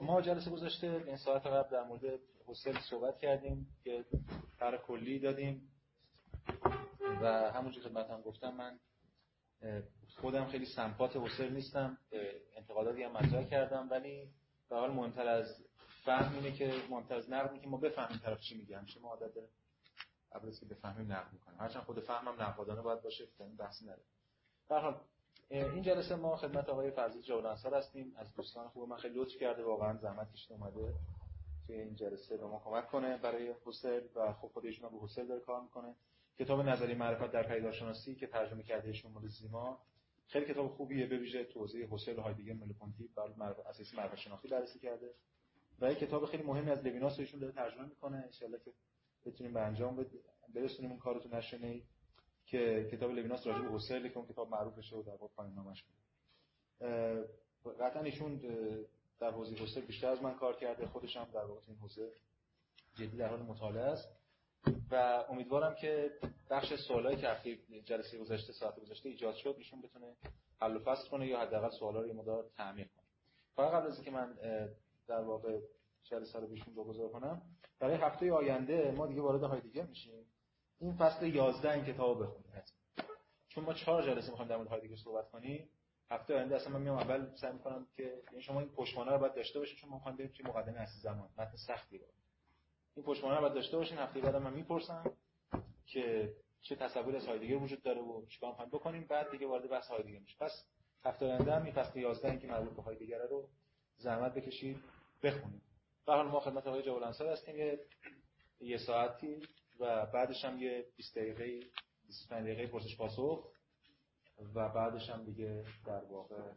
ما جلسه گذشته این ساعت قبل در مورد حسل صحبت کردیم که طرح کلی دادیم و همونجوری خدمتتون گفتم من خودم خیلی سمپات حسل نیستم، انتقاداتی هم مطرح کردم، ولی به حال مهمتر از فهم اینه که مهمتر از نقد اینه که ما بفهمیم طرف چی میگه. همیشه ما عادت داریم قبل از که بفهمیم نقد میکنیم، هرچند خود فهمم نقادانه باید باشه، یعنی بحثی نداره. به هر حال این جلسه ما خدمت آقای فرزید جاولانسار هستیم، از دوستان خوب من خیلی لطف کرده، واقعا زحمت کشیده اومده توی این جلسه به ما کمک کنه برای حسل و خب خودشون هم به حسل داره کار میکنه. کتاب نظری معرفت در پدیدارشناسی که ترجمه کرده ایشون مال زیما خیلی کتاب خوبیه، به ویژه توضیح حسل و هایدگر ملوپونتی بر اساس معرفت شناختی بررسی کرده و یک کتاب خیلی مهمی از لویناس ایشون داره ترجمه میکنه. ان شاءالله که بتونیم به انجام برسونیم اون کارو تو نشنی که کتاب لویناس راجع به حسل که اون کتاب معروف بشه و در واقع پایان نامش کنه. قطعا ایشون در حوزه حسل بیشتر از من کار کرده، خودش هم در واقع این حوزه جدی در حال مطالعه است و امیدوارم که بخش سوالایی که اخیر جلسه گذشته ساعت گذشته ایجاد شد ایشون بتونه حل و فصل کنه یا حداقل سوالا رو یه مقدار تعمیق کنه. فقط قبل از اینکه من در واقع جلسه رو بهشون بگذار کنم، برای هفته آینده ما دیگه وارد هایدگر میشیم. این فصل 11 این کتابو بخونید حتما، چون ما 4 جلسه می‌خوایم در مورد هایدگر صحبت کنیم. هفته آینده اصلا من میام اول سعی می‌کنم که یعنی شما این پشتوانه رو باید داشته باشید، چون ما می‌خوایم بریم توی مقدمه اصل زمان، متن سختی رو. این پشتوانه رو باید داشته باشین. هفته بعد من میپرسم که چه تصوری از هایدگر وجود داره و چیکار می‌خوایم بکنیم، بعد دیگه وارد بحث هایدگر میشیم. پس هفته آینده هم این فصل 11 این که مربوط به هایدگر رو زحمت بکشید بخونید. به هر حال ما خدمت آقای جاولانسار هستیم یه ساعتی و بعدش هم یه 20 دقیقه 25 دقیقه پرسش پاسخ و بعدش هم دیگه در واقع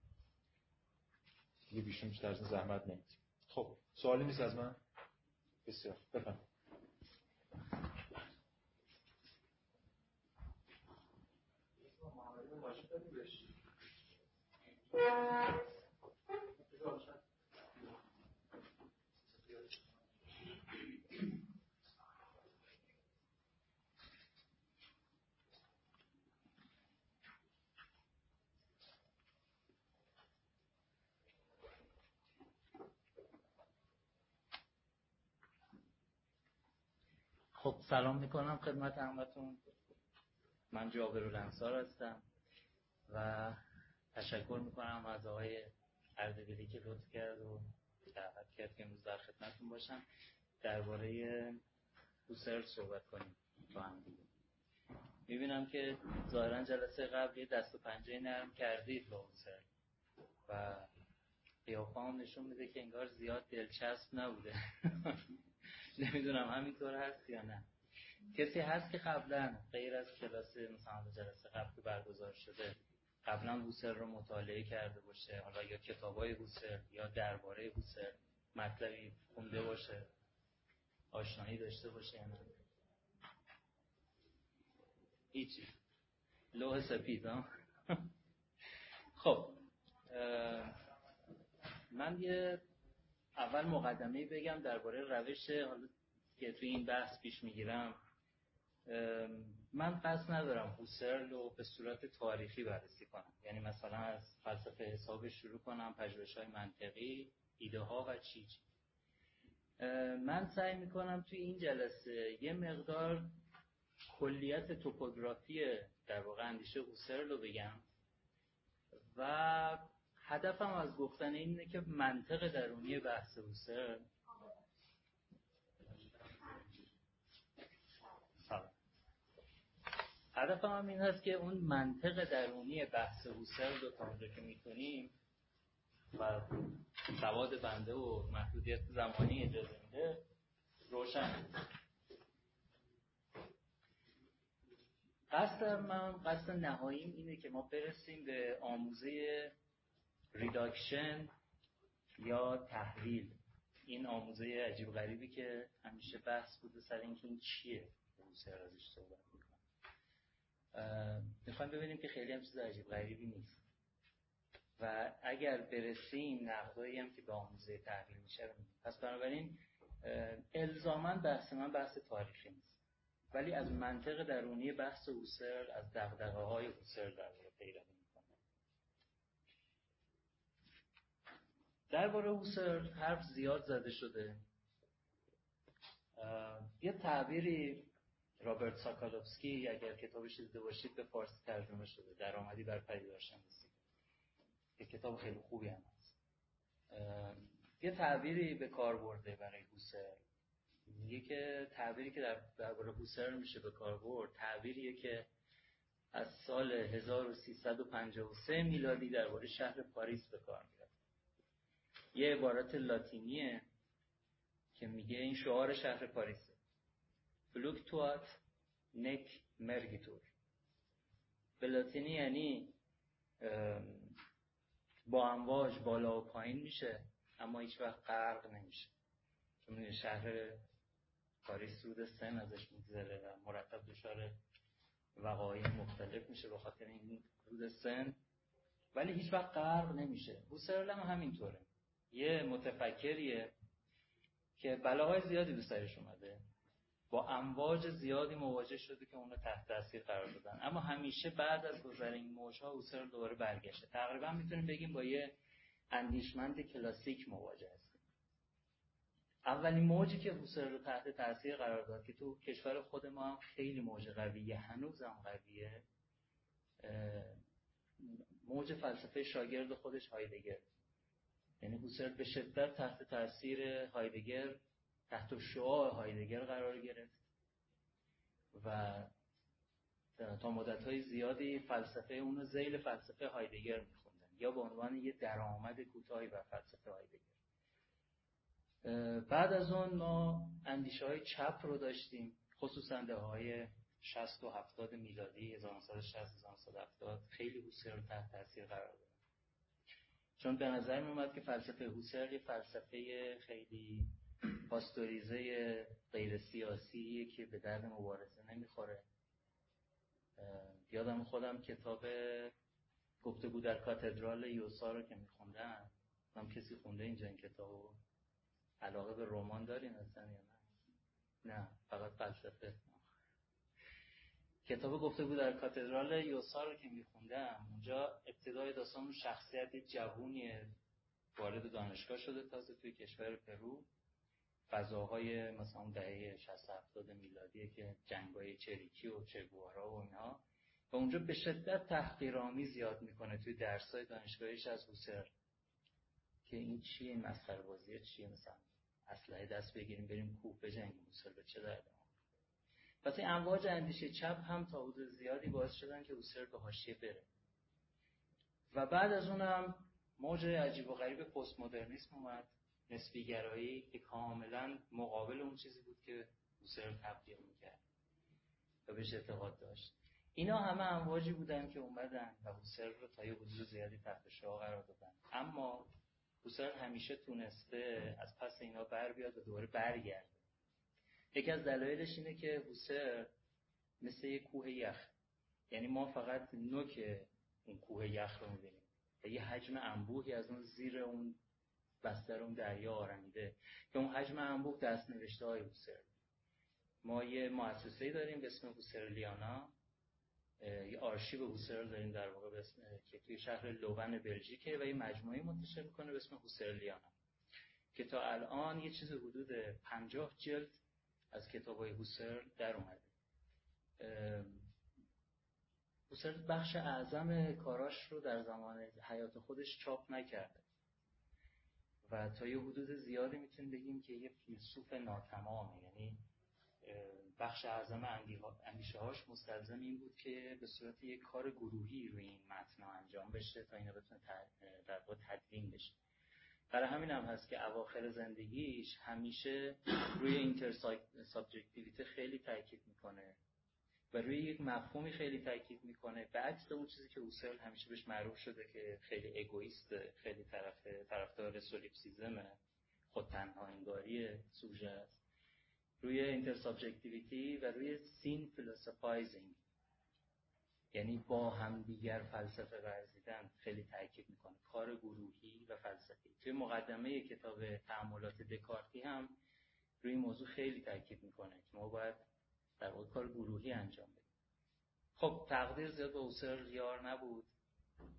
یه بیشون بیشتر از زحمت نمیدیم. خب سوالی نیست از من؟ بسیار بفرمایید. خب سلام میکنم خدمت همتون. من جابرالانصار هستم و تشکر میکنم از آقای اردبیلی که لطف کرد و دعوت کرد که امروز در خدمتتون باشم درباره هوسرل صحبت کنیم با هم دیگه. میبینم که ظاهرا جلسه قبل یه دست و پنجه نرم کردید با هوسرل و قیافه‌ام نشون میده که انگار زیاد دلچسب نبوده. نمیدونم همینطور هست یا نه. کسی هست که قبلا غیر از کلاس مثلا جلسه قبل که برگزار شده قبلا هوسرل رو مطالعه کرده باشه، حالا یا کتابای هوسرل یا درباره هوسرل مطلبی خونده باشه، آشنایی داشته باشه یا نه؟ هیچی. لوح سفید ها. خب من یه اول مقدمه‌ای بگم درباره روش حالا که توی این بحث پیش میگیرم. من قصد ندارم هوسرل رو به صورت تاریخی بررسی کنم، یعنی مثلا از فلسفه حساب شروع کنم، پژوهش‌های منطقی، ایده ها و چی. من سعی میکنم توی این جلسه یه مقدار کلیت توپوگرافی در واقع اندیشه هوسرل رو بگم و هدفم از گفتن اینه که منطق درونی بحث هوسرل هدفم هم این هست که اون منطق درونی بحث هوسرل رو تا اونجا که میتونیم و سواد بنده و محدودیت زمانی اجازه میده روشن. قصد نهاییم اینه که ما برسیم به آموزه ریداکشن یا تحلیل، این آموزه عجیب غریبی که همیشه بحث بوده سر اینکه این چیه هوسرل ازش صحبت میکنه. میخوایم ببینیم که خیلی هم چیز عجیب غریبی نیست و اگر برسیم نقدایی هم که به آموزه تحلیل میشه رو میدیم. پس بنابراین الزاماً بحث من بحث تاریخی نیست، ولی از منطق درونی بحث هوسرل، از دغدغه‌های هوسرل در واقع پیروی میکنه. درباره هوسرل حرف زیاد زده شده. یه تعبیری رابرت ساکالوفسکی اگر کتابش دیده باشید به فارسی ترجمه شده، درآمدی بر پدیدارشناسی، که کتاب خیلی خوبی هم هست. یه تعبیری به کار برده برای هوسرل، میگه که تعبیری که درباره هوسرل میشه به کار برد تعبیریه که از سال 1353 میلادی درباره شهر پاریس به کار میره. یه عبارت لاتینیه که میگه این شعار شهر پاریسه: فلوکتوات نک مرگیتور. به لاتینی یعنی با امواج بالا و پایین میشه اما هیچ وقت غرق نمیشه. چون شهر پاریس رود سن ازش میگذره و مرتب دچار وقایع مختلف میشه به خاطر این رود سن، ولی هیچ وقت غرق نمیشه. هوسرل هم همینطوره، یه متفکریه که بلاهای زیادی به سرش اومده، با امواج زیادی مواجه شده که اونو تحت تاثیر قرار دادن، اما همیشه بعد از گذر این موج‌ها هوسرل دوباره برگشته. تقریبا میتونیم بگیم با یه اندیشمند کلاسیک مواجه هستیم. اولین موجی که هوسرل رو تحت تاثیر قرار داد که تو کشور خود ما هم خیلی موج قویه، هنوزم قویه، موج فلسفه شاگرد خودش هایدگر. یعنی هوسرل به شدت تحت تاثیر هایدگر، تحت شعاع هایدگر قرار گرفت و تا مدت‌های زیادی فلسفه اونو ذیل فلسفه هایدگر می‌خوندن یا به عنوان یه درآمد کوتاهی بر فلسفه هایدگر. بعد از اون ما اندیشه‌های چپ رو داشتیم، خصوصاً دهه‌های 60 و 70 میلادی، 1960-1970 خیلی هوسرل تحت تاثیر قرار داد. چون به نظر می اومد که فلسفه هوسرل یه فلسفه خیلی پاستوریزه غیر سیاسیه که به درد مبارزه نمیخوره. یادم خودم کتاب گفتگو در کاتدرال یوسا رو که میخوندم، هم کسی خونده اینجا این کتابو؟ علاقه به رمان دارین اصلا یا نه فقط فلسفه؟ کتاب گفتگو در کاتدرال یوسا رو که میخوندم، اونجا ابتدای داستان شخصیت جوونی وارد دانشگاه شده تازه توی کشور پرو، فضاهای مثلا دهه 60-70 میلادیه که جنگ‌های چریکی و چگوارا و اینها، و اونجا به شدت تحقیرآمیز یاد میکنه توی درس‌های دانشگاهیش از هوسرل که این چیه، این مسخره بازیه چیه، مثلا اسلحه دست بگیریم بریم کوه بجنگیم، هوسرل به چه درد؟ پس این امواج اندیشه چپ هم تا حدود زیادی باعث شدن که هوسرل به حاشیه بره. و بعد از اونم موج عجیب و غریب پست مدرنیسم اومد، نسبی گرایی که کاملا مقابل اون چیزی بود که هوسرل تبلیغ میکرد و بهش اعتقاد داشت. اینا همه امواجی بودن که اومدن و هوسرل رو تا یه حدود زیادی تحت شعاع قرار دادن، اما هوسرل همیشه تونسته از پس اینا بر بیاد و دوباره برگرده. یکی از دلایلش اینه که هوسرل مثل یک کوه یخ، یعنی ما فقط نوک اون کوه یخ رو می‌بینیم و یه حجم انبوهی از اون زیر اون بستر اون دریا آرمیده که اون حجم انبوه دست‌نوشته‌های هوسرل. ما یه مؤسسه‌ای داریم به اسم هوسرلیانا، یه آرشیو هوسرل داریم در واقع به اسم که توی شهر لوون بلژیکه و یه مجموعه‌ای منتشر می‌کنه به اسم هوسرلیانا که تا الان یه چیز حدود 50 جلد از کتاب‌های هوسرل در اومده. هوسرل بخش اعظم کاراش رو در زمان حیات خودش چاپ نکرده و تا یه حدود زیادی میتونیم بگیم که یه فیلسوف ناتمامه. یعنی بخش اعظم اندیشه‌هاش مستلزم این بود که به صورت یک کار گروهی روی این متن انجام بشه تا اینا بتونه در واقع تدوین بشه. برای همین هم هست که اواخر زندگیش همیشه روی اینتر سابجکتیویته خیلی تاکید میکنه و روی یک مفهومی خیلی تاکید میکنه، به عکس اون چیزی که هوسرل همیشه بهش معروف شده که خیلی اگوئیسته، خیلی طرفدار سولیپسیزمه، خودتنها انگاری سوژه است. روی اینتر سابجکتیویتی و روی سین فیلسوفایزینگ، یعنی با هم دیگر فلسفه ورزیدن خیلی تاکید میکنه، کار گروهی و فلسفی. توی مقدمه کتاب تأملات دکارتی هم روی این موضوع خیلی تاکید میکنه که ما باید در واقع کار گروهی انجام بدیم. خب تقدیر زیاد به هوسرل یار نبود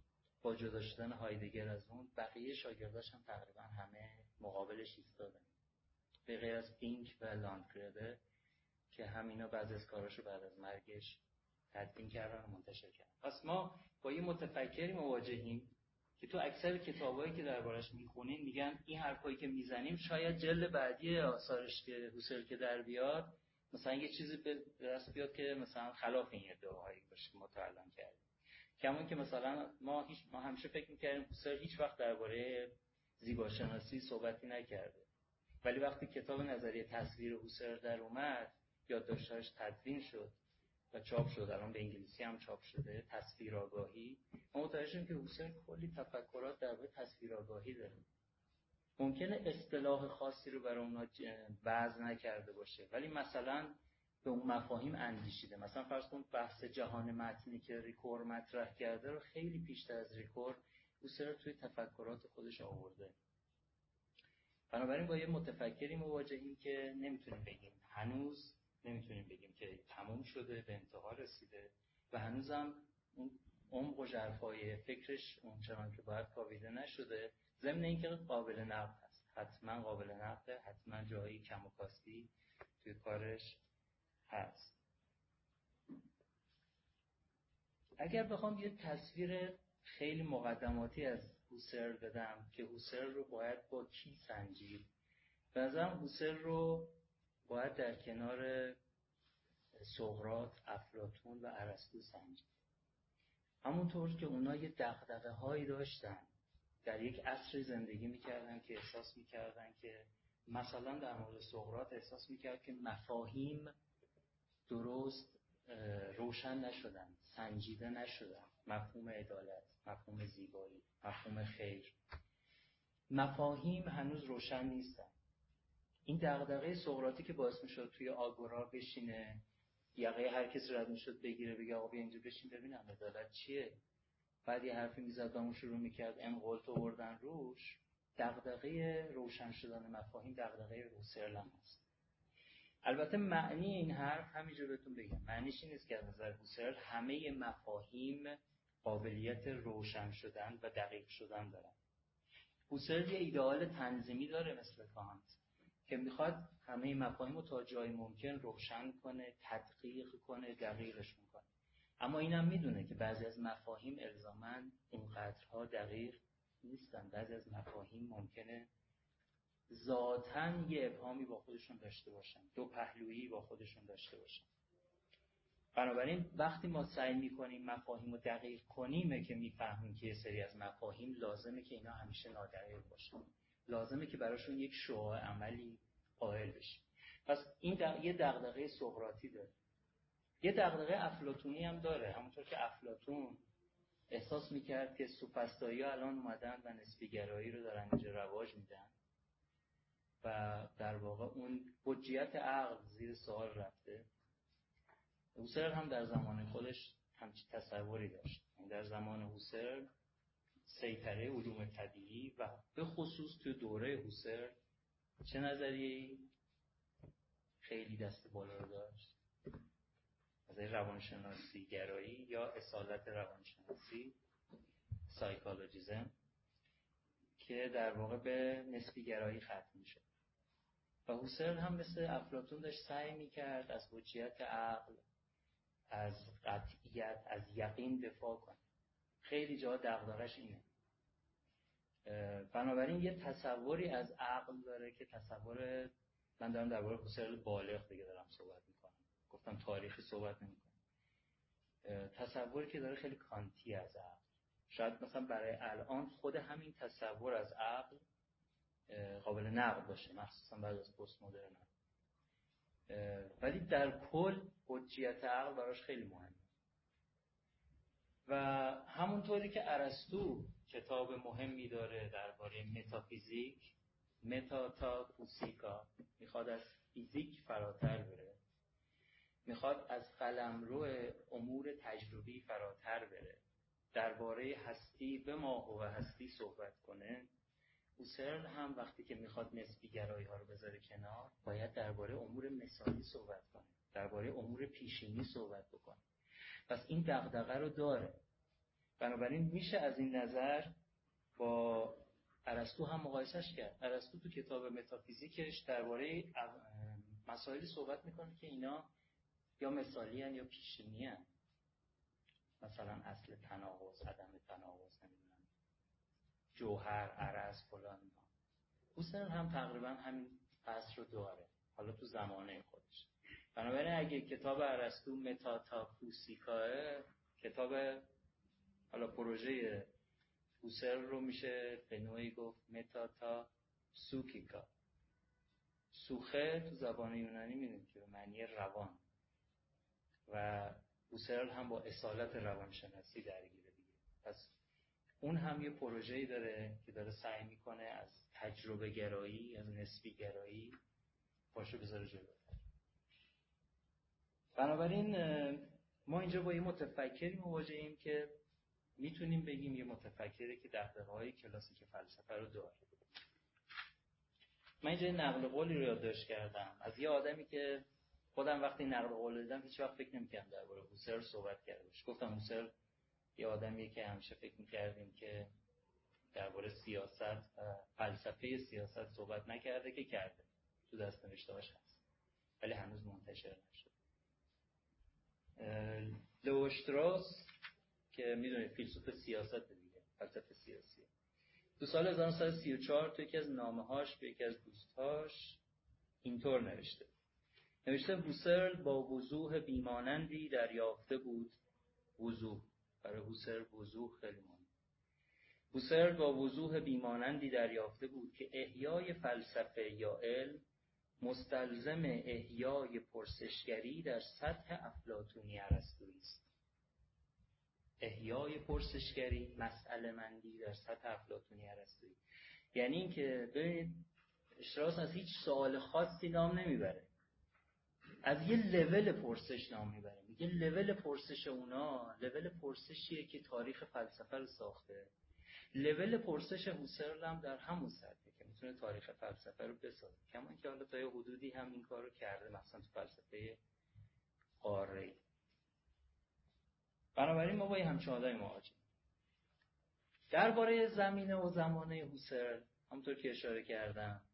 با جدا شدن هایدگر از اون بقیه شاگرداش هم تقریبا همه مقابلش ایستادن، به غیر از فینک و لاندگربه که همینا بعض از کاراشو بعد از مرگش تدوین کردن و منتشر کردن. پس ما با یه متفکری مواجهیم که تو اکثر کتابایی که دربارش میخونین میگن این حرفایی که میزنیم شاید جلد بعدی آثارش که هوسرل که در بیاد مثلا یه چیزی به دست بیاد که مثلا خلاف این ادعاهایی باشه که ما تا الان کردیم. کمون که مثلا ما همیشه فکر میکردیم هوسرل هیچ وقت درباره زیباشناسی صحبتی نکرده، ولی وقتی کتاب نظریه تصویر هوسرل در اومد، یادداشت‌هاش تدوین شد و چاپ شد، الان به انگلیسی هم چاپ شده، تصویرآگاهی، ما متوجه شدیم که هوسرل کلی تفکرات درباره تصویرآگاهی داره. ممکنه اصطلاح خاصی رو برای اونا وضع نکرده باشه، ولی مثلا به اون مفاهیم اندیشیده. مثلا فرض کن بحث جهان متنی که ریکور مطرح کرده رو خیلی پیشتر از ریکور هوسرل توی تفکرات خودش آورده. بنابراین با یه متفکری مواجهیم که هنوز نمیتونیم بگیم که تموم شده، به انتها رسیده و هنوزم اون عمق و ژرفای فکرش اونچنان که باید کاویده نشده، ضمن اینکه قابل نقد هست، حتما قابل نقده، حتما جایی کم و کاستی توی کارش هست. اگر بخوام یه تصویر خیلی مقدماتی از هوسرل بدم که هوسرل رو باید با کی سنجید، به نظرم هوسرل رو باید در کنار سقراط، افلاطون و ارسطو سنجید. همونطور که اونا یه دغدغه‌هایی داشتن، در یک عصر زندگی میکردن که احساس میکردن که مثلا در مورد سقراط احساس میکرد که مفاهیم درست روشن نشدن، سنجیده نشدن. مفهوم عدالت، مفهوم زیبایی، مفهوم خیر، مفاهیم هنوز روشن نیستن. این دغدغه سقراطی که باعث میشد توی آگورا بشینه، یقه هر کسی رد میشد بگیره بگه آقا بیا اینجا بشین ببینم عدالت چیه، بعد یه حرفی میزد و اون شروع میکرد انقلت آوردن روش. دغدغه روشن شدن مفاهیم دغدغه هوسرل هم هست. البته معنی این حرف همینجا بهتون بگم، معنیش این نیست که از نظر هوسرل همه مفاهیم قابلیت روشن شدن و دقیق شدن دارن. هوسرل یه ایدئال تنظیمی داره مثل کانت که میخواد همه مفاهیم رو تا جای ممکن روشن کنه، تدقیق کنه، دقیقشون کنه. اما اینم میدونه که بعضی از مفاهیم الزاماً اونقدرها دقیق نیستن. بعضی از مفاهیم ممکنه ذاتاً یه ابهامی با خودشون داشته باشن، دو پهلویی با خودشون داشته باشن. بنابراین وقتی ما سعی میکنیم مفاهیم رو دقیق کنیم که میفهمیم که یه سری از مفاهیم لازمه که اینا همیشه نادقیق باشن، لازمه که براشون یک شعاع عملی قائل بشیم. پس این یه دغدغه سقراطی داره. یه دغدغه افلاطونی هم داره، همونطور که افلاطون احساس میکرد که سوفسطائی‌ها الان اومدن و نسبی‌گرایی رو دارن اینجا رواج میدن و در واقع اون حجیت عقل زیر سوال رفته. هوسرل هم در زمان خودش همچین تصوری داشت. در زمان هوسرل سیطره علوم طبیعی و به خصوص توی دوره هوسرل چه نظریه‌ای خیلی دست بالا رو داشت؟ از روانشناسی گرایی یا اصالت روانشناسی، سایکولوژیسم، که در واقع به نسبی گرایی ختم میشه. و هوسرل هم مثل افلاطون داشت سعی میکرد از حجیت عقل، از قطعیت، از یقین دفاع کنه. خیلی جا دغدغش اینه. بنابراین یه تصوری از عقل داره که تصور، من دارم درباره هوسرل بالغ دیگه دارم صحبت میکنم، گفتم تاریخی صحبت نمیکنم. تصوری که داره خیلی کانتی از عقل. شاید مثلا برای الان خود همین تصور از عقل قابل نقد باشه، مخصوصا بعد از پست مدرن، ولی در کل حجیت عقل براش خیلی مهمه. و همونطوری که ارسطو کتاب مهمی داره درباره متافیزیک، متاتافوسیکا، میخواد از فیزیک فراتر بره، میخواد از قلمرو امور تجربی فراتر بره، درباره هستی به ماه و هستی صحبت کنه. هوسرل هم وقتی که میخواد نسبی گرایی ها رو بذاره کنار، باید درباره امور مثالی صحبت کنه، درباره امور پیشینی صحبت بکنه. پس این دغدغه رو داره. بنابراین میشه از این نظر با ارسطو هم مقایسش کرد. ارسطو تو کتاب متافیزیکش درباره مسائلی صحبت میکنه که اینا یا مثالی هن یا پیشینی هن. مثلا اصل تناقض، عدم تناقض، نمیدونم جوهر، عرض، فلان. هوسرل هم تقریبا همین بحث رو داره، حالا تو زمانه خودش. بنابراین اگه کتاب ارسطو متاتافوسیکاه، کتاب حالا پروژه هوسرل رو میشه به نوعی گفت متاتاسوکیکا. سوخه تو زبان یونانی میدونید که به معنی روان و هوسرل هم با اصالت روانشناسی درگیره دیگه. پس اون هم یه پروژه‌ای داره که داره سعی میکنه از تجربه گرایی، از نسبی گرایی پاشو بذاره جلوتر. بنابراین ما اینجا با یه متفکری مواجهیم که میتونیم بگیم یه متفکری که دغدغه‌های کلاسیک فلسفه رو داره. من اینجا نقل قولی رو یادداشت کردم از یه آدمی که خودم وقتی نقل قول دیدم هیچ وقت فکر نمی‌کردم درباره هوسرل صحبت کرده باشه. گفتم هوسرل یه آدمیه که همیشه فکر می‌کردیم که درباره سیاست و فلسفه سیاست صحبت نکرده، که کرده، تو دست‌نوشته‌هاش هست ولی هنوز منتشر نشده. لئو اشتراس که میدونید فیلسوف سیاست دیگه، فلسفه سیاسی، تو سال 1934 تو یکی از نامه‌هاش به یکی از دوستاش اینطور نوشته هوسرل با وضوح بیمانندی دریافته بود. وضوح برای هوسرل وضوح خیلی مهمه. هوسرل با وضوح بیمانندی دریافته بود که احیای فلسفه یا علم مستلزم احیای پرسشگری در سطح افلاطونی ارسطویی است. احیای پرسشگری، مسئله مندی در سطح افلاطونی ارسطویی، یعنی این که ببینید اشتراس از هیچ سوال خاصی نام نمیبره، از یه لول پرسش نام میبره. میگه لول پرسش اونا لول پرسشیه که تاریخ فلسفه رو ساخته. لول پرسش هوسرل هم در همون سطحه که میتونه تاریخ فلسفه رو بسازه، کما که حالا تا یه حدودی هم این کار رو کرده، مثلا تو فلسفه قاره‌ای. بنابراین ما با یه همچین آدمی مواجهیم. درباره زمینه و زمانه هوسرل همونطور که اشاره کردم،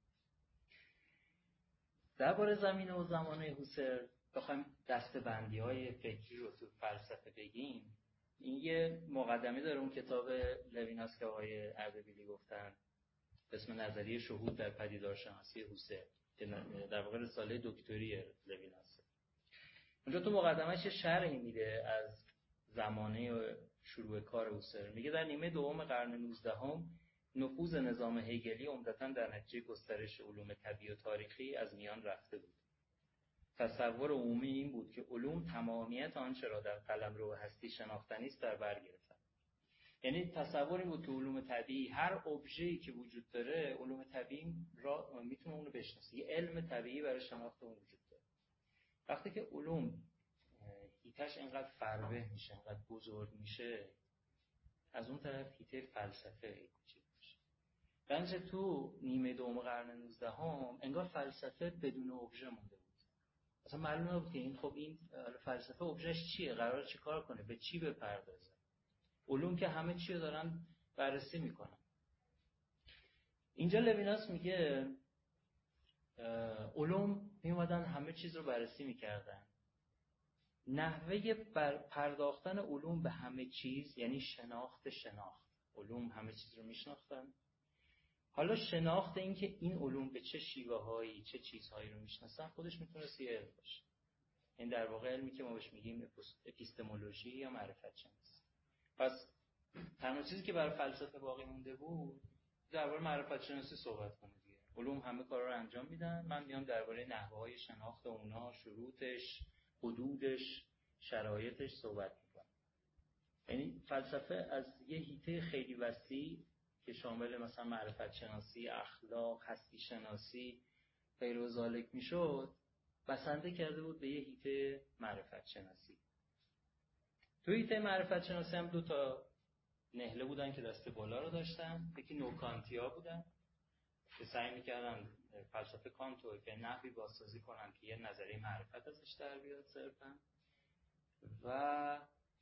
درباره زمینه و زمانه هوسرل بخوایم دسته‌بندی‌های فکری رو تو فلسفه بگیم، این یه مقدمه داره اون کتاب لویناس که آقای اردبیلی گفتن به اسم نظریه شهود در پدیدارشناسی هوسرل که در واقع رساله دکتری لویناس. اونجا تو مقدمه‌اش شرحی میده از زمانه شروع کار هوسرل. میگه در نیمه دوم قرن 19 نفوذ نظام هگلی عمدتاً در نتیجه گسترش علوم طبیعی و تاریخی از میان رفته بود. تصور عمومی این بود که علوم تمامیت آنچه را در قلمرو هستی شناختنی است در بر گرفتند. یعنی تصور این بود که علوم طبیعی، هر ابژه‌ای که وجود داره، علوم طبیعی را میتونه اون رو بشناسه. یه علم طبیعی برای شناخت اون وجود داره. وقتی که علوم هیتش اینقدر فربه میشه، اینقدر بزرگ میشه، از اون طرف هیته فلسفه کوچیک میشه. بنج تو نیمه دوم قرن 19 انگار فلسفه بدون ابژه مونده بود. اصلا معلوم نبود که این فلسفه ابژهش چیه، قراره چی کار کنه، به چی بپردازه. علوم که همه چی رو دارن بررسی میکنن. اینجا لویناس میگه علوم میومدن همه چیز رو بررسی میکردن. نحوه پرداختن علوم به همه چیز یعنی شناخت. علوم همه چیز رو میشناختن. حالا شناخت این که این علوم به چه شیوه‌هایی، چه چیزهایی رو میشناسن خودش میتونه یه علم باشه. این در واقع علمی که ما بهش میگیم اپیستمولوژی یا معرفت شناسی. پس تنها چیزی که برای فلسفه باقی مونده بود درباره معرفت شناسی صحبت کنه دیگه. علوم همه کارا رو انجام میدن، من میام درباره نحوه‌های شناخت اونها، شروطش، حدودش، شرایطش صحبت میکنم. یعنی فلسفه از یه حیطه خیلی وسیع که شامل مثلا معرفت شناسی، اخلاق، هستی شناسی، غیر و ذالک میشد، بسنده کرده بود به یه حیطه معرفت شناسی. تو حیطه معرفت شناسی هم دو تا نهله بودن که دست بالا رو داشتن. یکی نوکانتیا بودن که سعی میکردن فلسفه کانت رو به نحوی بازسازی کنن که یه نظریه معرفت ازش در بیاد صرفا، و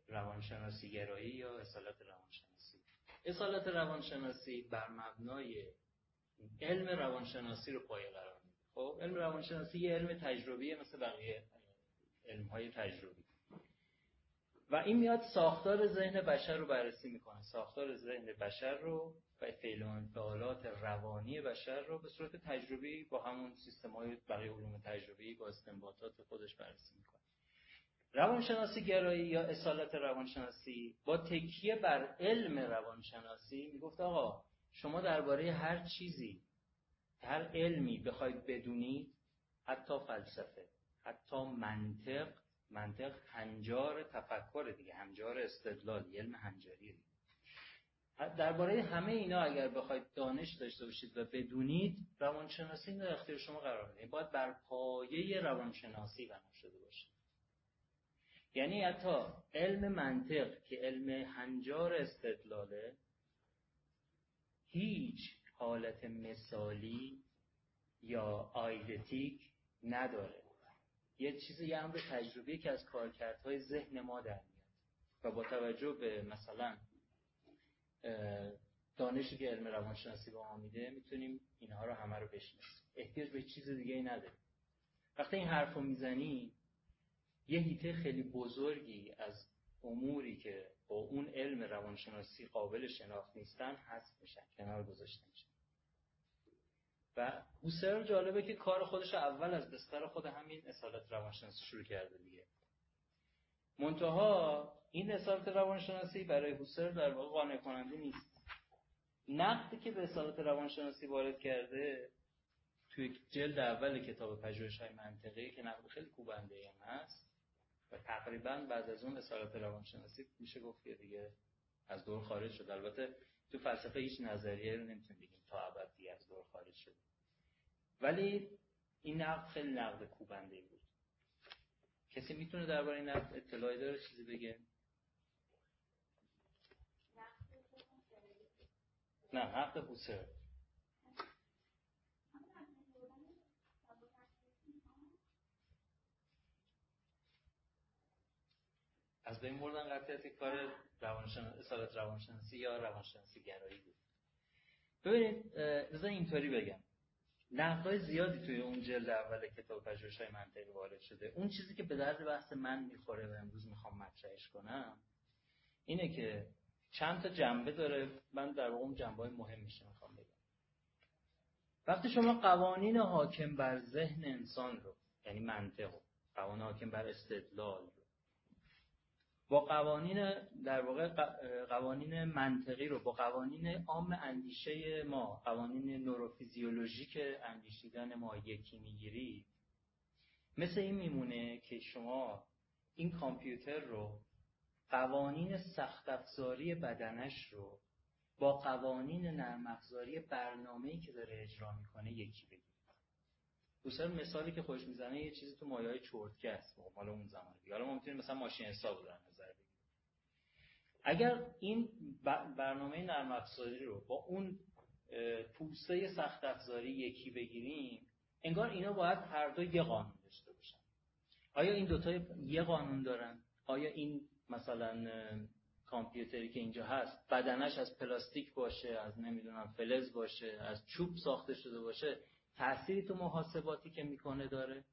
روانشناسی گرایی یا اصالت روانشناسی. اصالت روانشناسی بر مبنای علم روانشناسی رو پایه قرار میده. خب علم روانشناسی یه علم تجربیه مثل بقیه علم‌های تجربی و این میاد ساختار ذهن بشر رو بررسی میکنه. ساختار ذهن بشر رو و فعالات روانی بشر رو به صورت تجربی با همون سیستم‌های بقیه علوم تجربی با استنباطات خودش بررسی میکنه. روانشناسی گرایی یا اصالت روانشناسی با تکیه بر علم روانشناسی میگفت آقا شما درباره هر چیزی، هر علمی بخواید بدونید، حتی فلسفه، حتی منطق هنجار تفکر دیگه، هنجار استدلال، علم هنجاری دیگه. درباره همه اینا اگر بخواید دانش داشته باشید و بدونید، روانشناسی در اختیار شما قرار میده. باید بر پایه روانشناسی بنا شده باشه. یعنی حتی علم منطق که علم هنجار استدلاله هیچ حالت مثالی یا آیدتیک نداره. یه امر تجربی که از کارکردهای ذهن ما در میاد و با توجه به مثلا دانشی که علم روانشناسی به ما میده میتونیم اینها رو همه رو بشناسیم. احتیاج به چیز دیگه ای نداره. وقتی این حرفو میزنی یه هیته خیلی بزرگی از اموری که با اون علم روانشناسی قابل شناخت نیستن حذف میشن، کنار گذاشته میشن. و هوسرل جالبه که کار خودش اول از بستر خود همین اصالت روانشناسی شروع کرده دیگه. منتها این اصالت روانشناسی برای هوسرل در واقع قانع کننده نیست. نقدی که به اصالت روانشناسی وارد کرده توی جلد اول کتاب پژوهش‌های منطقی که نقد خیلی کوبنده هم هست و تقریبا بعد از اون اصالت روانشناسی میشه گفت که دیگه از دور خارج شد. البته تو فلسفه هیچ نظریه رو نمیتونیم بگیم تا ابد دیگه از دور خارج شد، ولی این نقد خیلی نقد کوبنده بود. کسی میتونه درباره این نقد اطلاعی داره چیزی بگه؟ نه، نقد هوسرل. از بین بردن قطعیت کار اصالت روانشناسی یا روانشناسی گرایی بود. ببینید بذار اینطوری بگم، نقدهای زیادی توی اون جلد اول کتاب پژوهش‌های منطقی وارد شده. اون چیزی که به درد بحث من میخوره و امروز میخوام مطرحش کنم اینه که چند تا جنبه داره. من در واقع اون جنبه‌های مهم میخوام بگم. وقتی شما قوانین حاکم بر ذهن انسان رو، یعنی منطق، قوانین حاکم بر استدلال رو با قوانین منطقی رو با قوانین عام اندیشه ما، قوانین نوروفیزیولوژیک اندیشیدن ما یکی میگیری، مثل این میمونه که شما این کامپیوتر رو قوانین سخت افزاری بدنش رو با قوانین نرم افزاری برنامه‌ای که داره اجرا میکنه یکی بگیرید. مثلا مثالی که خودش میزنه یه چیزی تو مایه‌های چرتکه است، مال اون زمان. حالا ما میتونیم مثلا ماشین حساب رو در نظر بگیریم. اگر این برنامه نرم افزاری رو با اون پوسته سخت افزاری یکی بگیریم، انگار اینا باید هر دو یه قانون داشته باشن. آیا این دوتا یه قانون دارن؟ آیا این مثلا کامپیوتری که اینجا هست بدنش از پلاستیک باشه، از نمیدونم فلز باشه، از چوب ساخته شده باشه، تأثیری تو محاسباتی که میکنه داره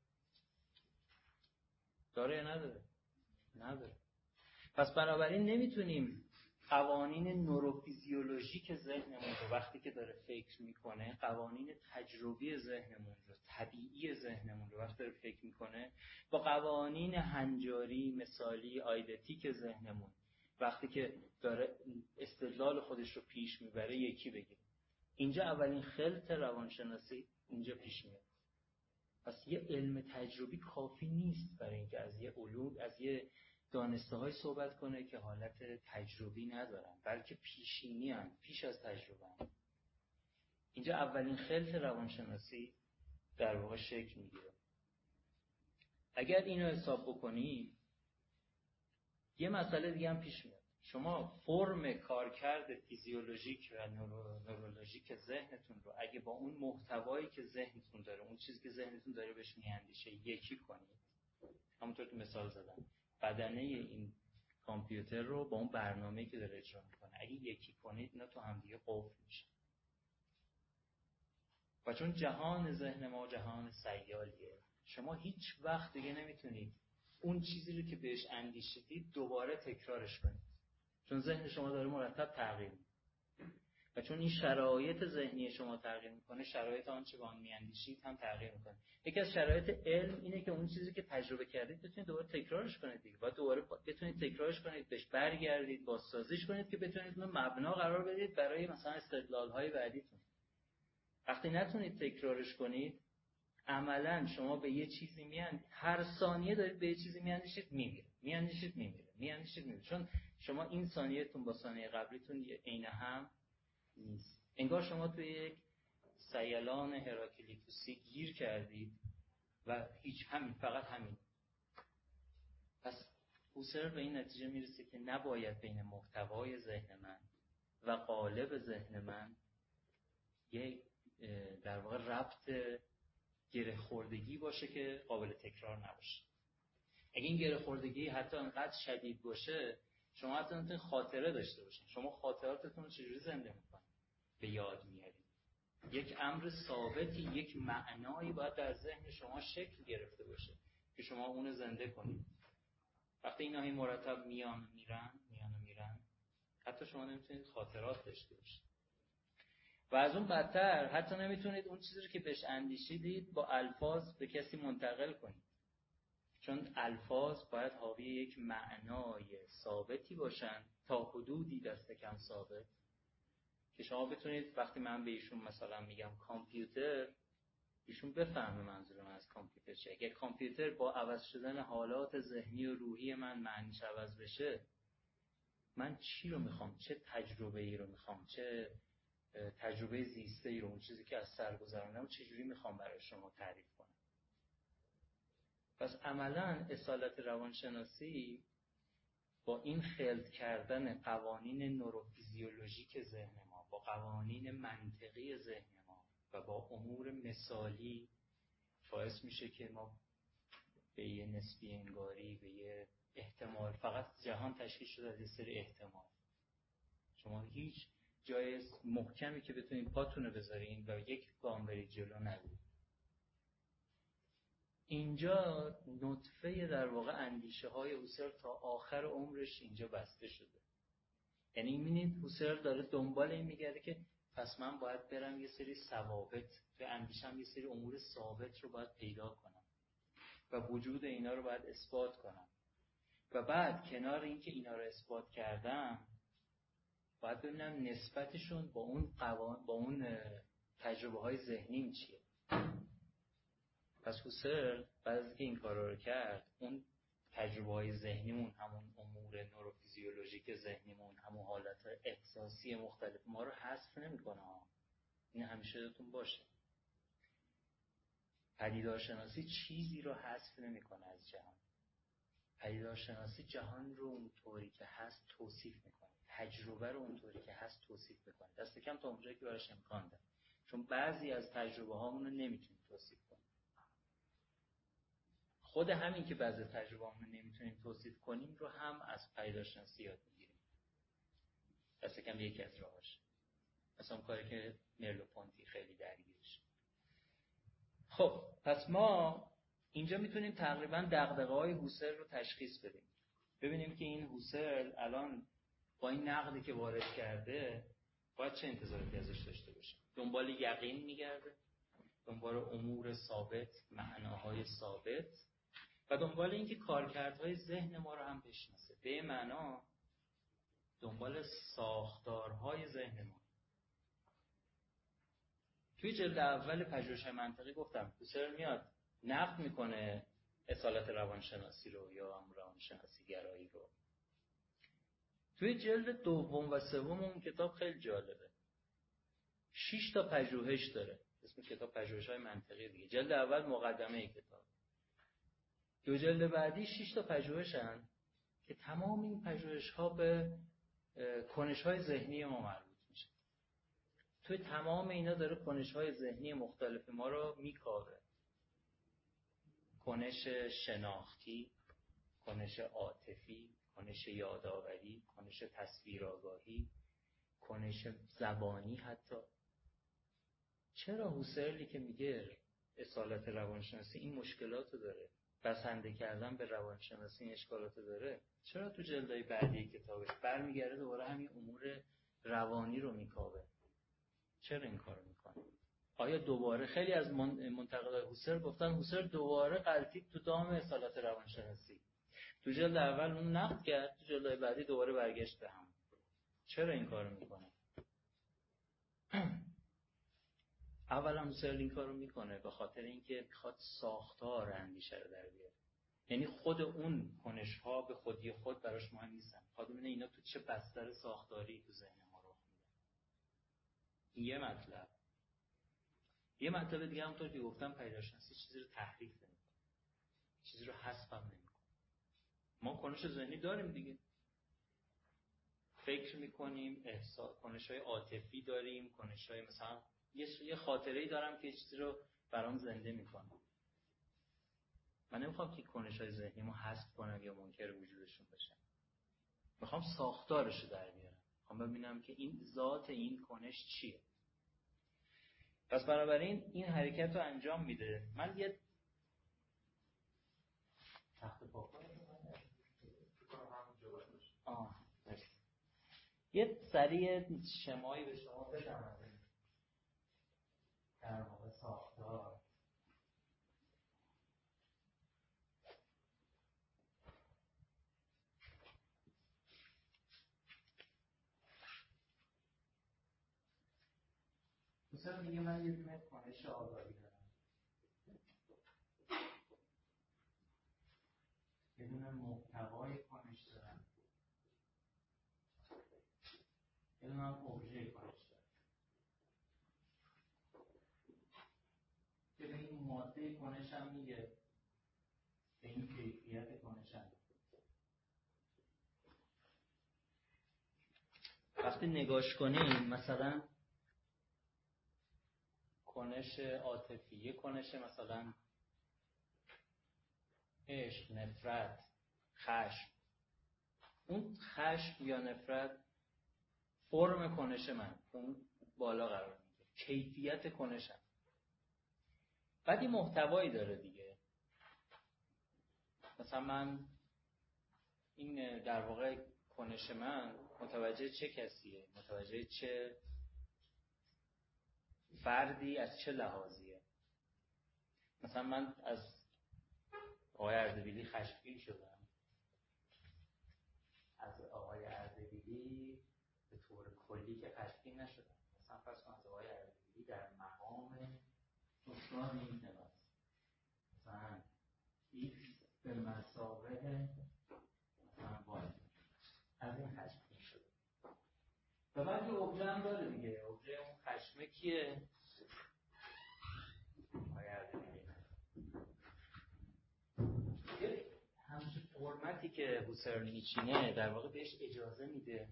یا نداره؟ نداره. پس بنابراین نمیتونیم قوانین نوروفیزیولوژیک ذهنمون رو وقتی که داره فکر میکنه، قوانین تجربی ذهنمون رو، طبیعی ذهنمون رو وقتی داره فکر میکنه، با قوانین هنجاری، مثالی، آیدتیک ذهنمون وقتی که داره استدلال خودش رو پیش میبره یکی بگیریم. اینجا اولین خلط روانشناسی اینجا پیش میاد. پس یه علم تجربی کافی نیست برای اینکه از یه علوم، از یه دانسته‌های صحبت کنه که حالت تجربی ندارن، بلکه پیشینی هن، پیش از تجربه هن. اینجا اولین خلط روانشناسی در واقع شکل میگیره. اگر اینو حساب بکنی یه مسئله دیگه هم پیش میاد. شما فرم کارکرد فیزیولوژیک و نورولوژیک ذهنتون رو اگه با اون محتوایی که ذهنتون داره، اون چیزی که ذهنتون داره بهش میاندیشه یکی کنید، همونطور که مثال زدم، بدنه این کامپیوتر رو با اون برنامه‌ای که داره اجرا میکنه. اگه یکی کنید اینا تو هم دیگه قفل میشه. و چون جهان ذهن ما جهان سیالیه، شما هیچ وقت دیگه نمیتونید اون چیزی رو که بهش اندیشیدید دوباره تکرارش کنید، چون ذهن شما داره مرتب تغییر میکنه. و چون این شرایط ذهنی شما تغییر میکنه، شرایط آنچه به آن میاندیشید هم تغییر میکنه. یکی از شرایط علم اینه که اون چیزی که تجربه کردید بتونید دوباره تکرارش کنید دیگه. و دوباره بتونید تکرارش کنید، بهش برگردید، بازسازیش کنید که بتونید اون مبنا قرار بدید برای مثلا استدلال‌های بعدیتون. وقتی نتونید تکرارش کنید، عملاً شما به یه چیزی هر ثانیه دارید به یه چیزی میاندیشید، میمیره. چون شما این ثانیه‌تون با ثانیه قبلیتون عین هم نیست. انگار شما توی یک سیلان هراکلیتوسی گیر کردید و هیچ، همین، فقط همین. پس هوسرل به این نتیجه میرسه که نباید بین محتوای ذهن من و قالب ذهن من یک در واقع ربط گره خوردگی باشه که قابل تکرار نباشه. اگه این گره خوردگی حتی انقدر شدید باشه، شما حتی نمیتونید خاطره داشته باشین. شما خاطراتتون رو چجوری زنده میکنید؟ به یاد میارید. یک امر ثابتی، یک معنایی باید در ذهن شما شکل گرفته باشه که شما اونو زنده کنید. وقتی اینا هی مرتب میان و میرن، حتی شما نمیتونید خاطرات داشته باشید. و از اون بدتر حتی نمیتونید اون چیزی رو که بهش اندیشیدید با الفاظ به کسی منتقل کنید، چون الفاظ باید حاوی یک معنای ثابتی باشن، تا حدودی دست کم ثابت، که شما بتونید وقتی من به ایشون مثلا میگم کامپیوتر، ایشون بفهمه منظور من از کامپیوتر چیه. اگه کامپیوتر با عوض شدن حالات ذهنی و روحی من معنیش عوض بشه، من چی رو میخوام؟ چه تجربه ای رو میخوام؟ چه تجربه زیسته ای رو، اون چیزی که از سر گذروندم چجوری میخوام برای شما تعریف کنم؟ پس عملاً اصالت روانشناسی با این خلط کردن قوانین نوروفیزیولوژیک ذهن ما با قوانین منطقی ذهن ما و با امور مثالی باعث میشه که ما به یه نسبی انگاری، به یه احتمال، فقط جهان تشکیل شده از یه سری احتمال. شما هیچ جای محکمی که بتونید پاتونو بذارین و یک گام برید جلو ندید. اینجا نطفه در واقع اندیشه های هوسرل تا آخر عمرش اینجا بسته شده. یعنی میبینید هوسرل داره دنبال این میگرده که پس من باید برم یه سری ثوابت تو اندیشم، یه سری امور ثابت رو باید پیدا کنم و وجود اینا رو باید اثبات کنم، و بعد کنار این که اینا رو اثبات کردم باید ببینم نسبتشون با اون تجربه های ذهنیم چیه. پس هوسرل بعد از اینکه این کارا رو کرد، اون تجربه های ذهنیمون، همون امور نوروفیزیولوژیک ذهنیمون، همون حالت احساسی مختلف ما رو حذف نمیکنه. این همیشه یادتون باشه. پدیدارشناسی چیزی رو حذف نمیکنه از جهان. پدیدارشناسی جهان رو اونطوری که هست توصیف میکنه، تجربه رو اونطوری که هست توصیف میکنه، دست کم تا اونجایی که براش امکان داره، چون بعضی از تجربه هامون رو نمیتونیم توصیف کنیم. خود همین که بعضی تجربه هامون رو نمیتونیم توصیف کنیم رو هم از پدیدارشناسی یاد میگیریم. دست کم یکی از راهاش، مثلا اون کاری که مرلو پونتی خیلی درگیرش. خب پس ما اینجا میتونیم تقریبا دغدغه‌های هوسرل رو تشخیص بدیم. ببینیم که این هوسرل الان با این نقدی که وارد کرده باید چه انتظاراتی ازش داشته باشه. دنبال یقین میگرده، دنبال امور ثابت، معناهای ثابت، و دنبال اینکه کارکردهای ذهن ما رو هم بشناسه. به معنا دنبال ساختارهای ذهن ما. توی جلد اول پژوهش‌های منطقی گفتم هوسرل میاد نقد میکنه اصالت روانشناسی رو یا هم روانشناسی گرایی رو. توی جلد دوم و سوم اون کتاب خیلی جالبه. 6 تا پژوهش داره. اسم کتاب پژوهش‌های منطقی دیگه. جلد اول مقدمه کتاب. دو جلد بعدی 6 تا پژوهشن که تمام این پژوهش‌ها به کنش‌های ذهنی ما مربوط میشه. توی تمام اینا داره کنش‌های ذهنی مختلف ما رو میکاوه. کنش شناختی، کنش عاطفی، کنش یادآوری، کنش تصویرآگاهی، کنش زبانی حتی. چرا هوسرلی که میگه اصالت روانشناسی این مشکلاتو داره، بسنده کردن به روانشناسی این اشکالاتو داره، چرا تو جلدهای بعدی کتابش برمیگرده دوباره همین امور روانی رو میکاوه؟ چرا این کارو میکنه؟ آیا دوباره خیلی از منتقدای هوسر گفتن هوسر دوباره غلطید تو دام اصالت روانشناسی. تو جلد اول اون نقد کرد، تو جلدهای بعدی دوباره برگشت به هم. چرا این کارو میکنه؟ اولا هوسر این کارو میکنه به خاطر اینکه میخواد ساختار اندیشه رو در بیاره. یعنی خود اون کنش‌ها به خودی خود براش مهم نیستن. میخواد ببینه اینا تو چه بستر ساختاری تو ذهن ما رخ میدن. این یه مطلب. یه مطلب دیگه همونطور که گفتم پیداشناسی چیزی رو تحریف نمی‌کنه. چیزی رو حذف هم نمی‌کنه. ما کنش ذهنی داریم دیگه. فکر می‌کنیم، کنش‌های عاطفی داریم، کنش‌های مثلا یه خاطره‌ای دارم که چیزی رو برام زنده می‌کنه. من نمی‌خوام که کنش‌های ذهنی ما حذف کنم یا منکر وجودشون بشم. می‌خوام ساختارش رو در بیارم. می‌خوام ببینم که این ذات این کنش چیه. پس بنابراین این حرکت رو انجام میده. من یه تخت پاک یه سریع شمایی به شما بدم در واقع ساختار. مثلا میگه من یه دونه کنش آگاهی دارم، یه دونه محتوای کنش دارم، یه دونه هم ابژه کنش دارم که به این ماده کنش هم میگه، به این کیفیت کنش هم. وقتی نگاش کنیم مثلا کنش عاطفی، یه کنش مثلا عشق، نفرت، خشم. اون خشم یا نفرت فرم کنش من اون بالا قرار میگیره، کیفیت کنشم. بعد این محتوایی داره دیگه. مثلا من این در واقع کنش من متوجه چه کسیه، متوجه چه فردی، از چه لحاظیه. مثلا من از آقای اردبیلی خشمگین شدم، از آقای اردبیلی به طور کلی که خشمگین نشدم. مثلا فرض کن از آقای اردبیلی در مقام استاد این کلاس مثلا ایکس به مسابقه مثلا باید از این خشمگین شده. و بعد یه ابژه هم داره دیگه. ابژه اون خشمه کیه؟ آقای اردبیلی. همچه فرمتی که هوسرل میچینه در واقع بهش اجازه میده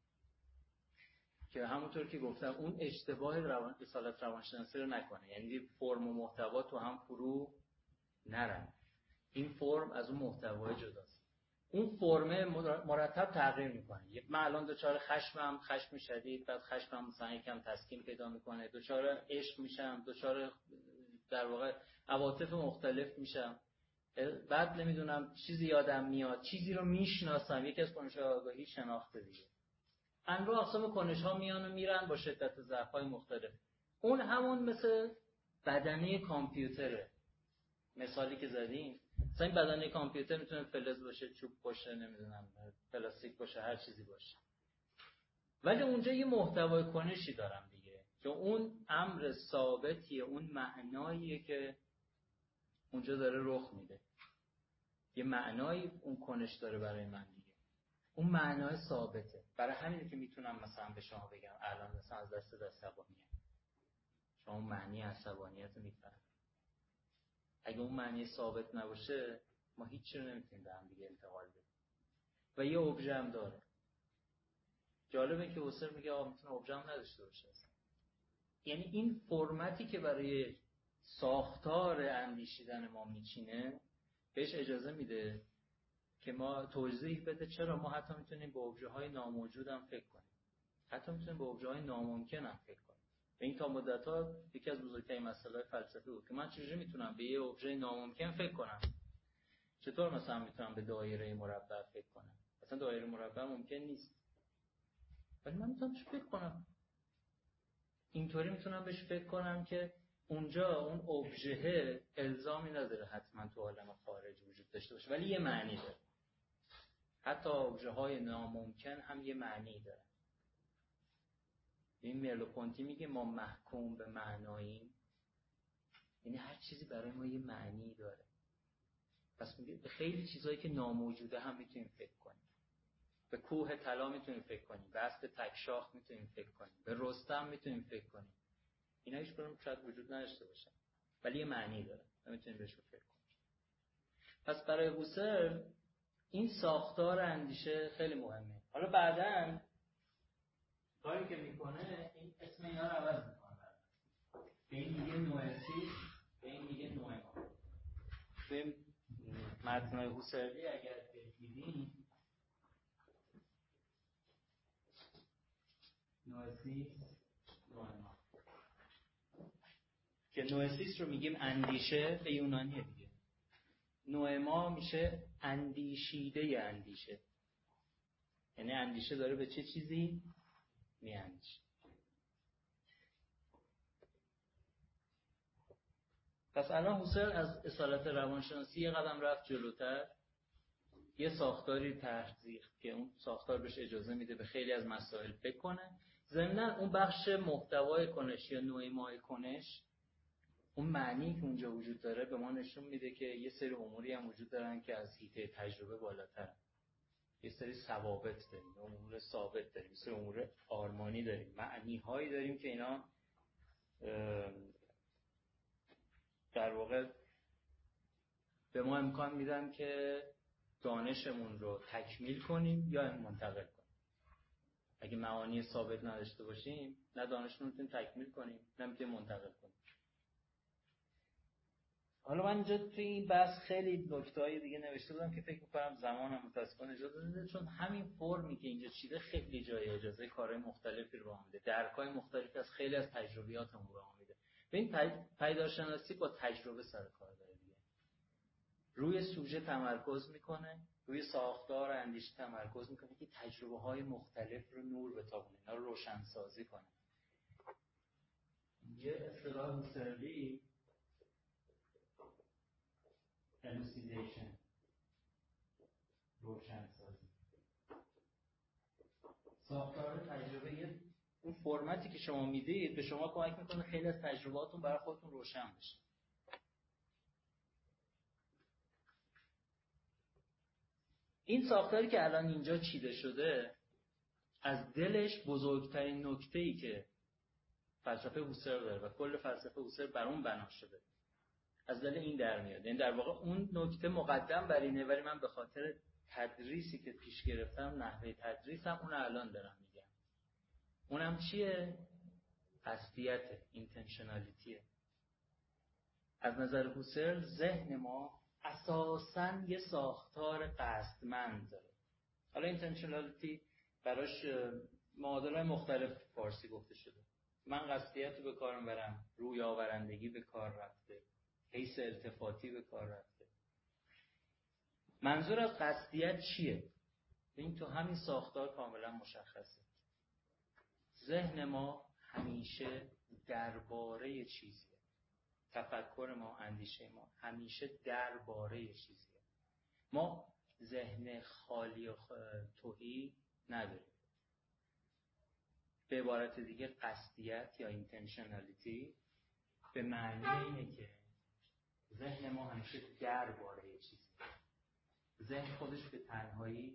که همونطور که گفتم اون اشتباه اصالت روانشناسی رو نکنه. یعنی فرم و محتوا تو هم فرو نرن. این فرم از اون محتوای جداست. اون فرم مرتب تغییر میکنه. من الان دوچار خشمم، خشم شدید، بعد خشمم مثلا یکم تسکین پیدا میکنه، دوچار عشق میشم، دوچار در واقع عواطف مختلف میشم، بعد نمیدونم چیزی یادم میاد، چیزی رو میشناسم. یکی از کنش‌های آگاهی شناخته دیگه. انواع اقسام کنش‌ها میان و میرن با شدت و ضعف‌های مختلف. اون همون مثل بدنه کامپیوتره. مثالی که زدیم، مثلا این بدنه کامپیوتر میتونه فلز باشه، چوب باشه، نمیدونم پلاستیک باشه، هر چیزی باشه. ولی اونجا یه محتوای کنشی دارم دیگه که اون امر ثابتیه، اون معناییه که اونجا داره رخ میده. یه معنایی اون کنش داره برای من دیگه. اون معنای ثابته. برای همینه که میتونم مثلا به شما بگم الان مثلا از دست عصبانیت. شما اون معنی عصبانیت رو میفهمید. اگه اون معنی ثابت نباشه ما هیچ رو نمیتونیم به هم دیگه انتقال بدیم. و یه ابژه هم داره. جالبه که حسین میگه آقا میتونه ابژه هم نداشته باشه. یعنی این فرمتی که برای ساختار اندیشیدن ما میچینه بهش اجازه میده که ما توضیح بده چرا ما حتی میتونیم به ابژه های ناموجود هم فکر کنیم، حتی میتونیم به ابژه های ناممکن هم فکر کنیم. و این تا مدت‌ها یکی از بزرگترین مسائل فلسفی بود که من چجوری میتونم به یه ابژه ناممکن فکر کنم. چطور مثلا میتونم به دایره مربع فکر کنم؟ مثلا دایره مربع ممکن نیست، ولی من میتونم بهش فکر کنم. اینطوری میتونم بهش فکر کنم که اونجا اون ابژه الزامی نداره حتما تو عالم خارج وجود داشته باشه، ولی یه معنی داره. حتی ابژه های ناممکن هم یه معنی داره. این مرلو-پونتی میگه ما محکوم به معناییم، یعنی هر چیزی برای ما یه معنی داره. پس میگه به خیلی چیزایی که ناموجوده هم میتونیم فکر کنیم. به کوه طلا میتونیم فکر کنیم، به اسب تکشاخ میتونیم فکر کنیم، به رستم میتونیم فکر کنیم. اینا هیچ کدوم شاید وجود نداشته باشن، ولی یه معنی داره و میتونیم بهش فکر کنیم. پس برای هوسرل این ساختار اندیشه خیلی مهمه. حالا بعداً کاری که میکنه این اسم اینا رو عوض میکنه. به این میگه نوئسیس، به این میگه نوئما. به متنای هوسرلی اگر بگیریم نوئسیس، نوئما، که نوئسیس رو میگیم اندیشه به یونانیه دیگه. نوئما میشه اندیشیده اندیشه، یعنی اندیشه داره به چه چیزی میاندیشه. پس الان هوسرل از اصالت روانشناسی یه قدم رفت جلوتر، یه ساختاری تحقیق که اون ساختار بهش اجازه میده به خیلی از مسائل فکر کنه. ضمناً اون بخش محتوای کنش یا نوعی کنش، اون معنی که اونجا وجود داره به ما نشون میده که یه سری اموری هم وجود دارن که از حیطه تجربه بالاترن. یه سری ثوابت داریم، امور ثابت داریم، یه سری امور آرمانی داریم، معنی هایی داریم که اینا در واقع به ما امکان میدن که دانشمون رو تکمیل کنیم یا منتقل کنیم. اگه معانی ثابت نداشته باشیم، نه دانشمون رو میتونیم تکمیل کنیم، نه میتونیم منتقل کنیم. حالا من اینجا توی این بحث خیلی نکته‌های دیگه نوشته بودم که فکر می‌کنم زمانم متأسفانه اجازه نمیده، چون همین فرمی که اینجا چیده خیلی جای اجازه کارهای مختلفی رو به ما میده، درک‌های مختلفی از خیلی از تجربیاتمون به ما میده. ببین پیدارشناسی با تجربه سر کار داره دیگه. روی سوژه تمرکز میکنه، روی ساختار اندیشه تمرکز میکنه که تجربه‌های مختلف رو نور بتابونه، اینا رو روشن‌سازی کنه. یه اصطلاح هوسرلی elucidation، روشن‌سازی. ساختار تجربه، اون فرمتی که شما میدید به شما کمک میکنه خیلی از تجربهاتون برای خودتون روشن بشه. این ساختاری که الان اینجا چیده شده از دلش بزرگترین نکته‌ای که فلسفه هوسرل داره و کل فلسفه هوسرل بر اون بنا شده از دل این در میاد. یعنی در واقع اون نکته مقدم بر اینه، ولی من به خاطر تدریسی که پیش گرفتم، نحوه تدریسم، اون الان دارم میگم. اونم چیه؟ قصدیت، اینتنشنالیتیه. از نظر هوسرل ذهن ما اساساً یه ساختار قصدمند داره. حالا اینتنشنالیتی براش معادل‌های مختلف فارسی گفته شده. من قصدیت رو به کار میبرم، روی آورندگی به کار رفته، حیث التفاتی به کار رفته. منظور از قصدیت چیه؟ این تو همین ساختار کاملا مشخصه. ذهن ما همیشه درباره چیزیه. تفکر ما، اندیشه ما همیشه درباره چیزیه. ما ذهن خالی و تهی نداریم. به عبارت دیگه قصدیت یا اینتنشنالیتی به معنی اینه که ذهن ما همیشه درباره چیزیه. ذهن خودش به تنهایی،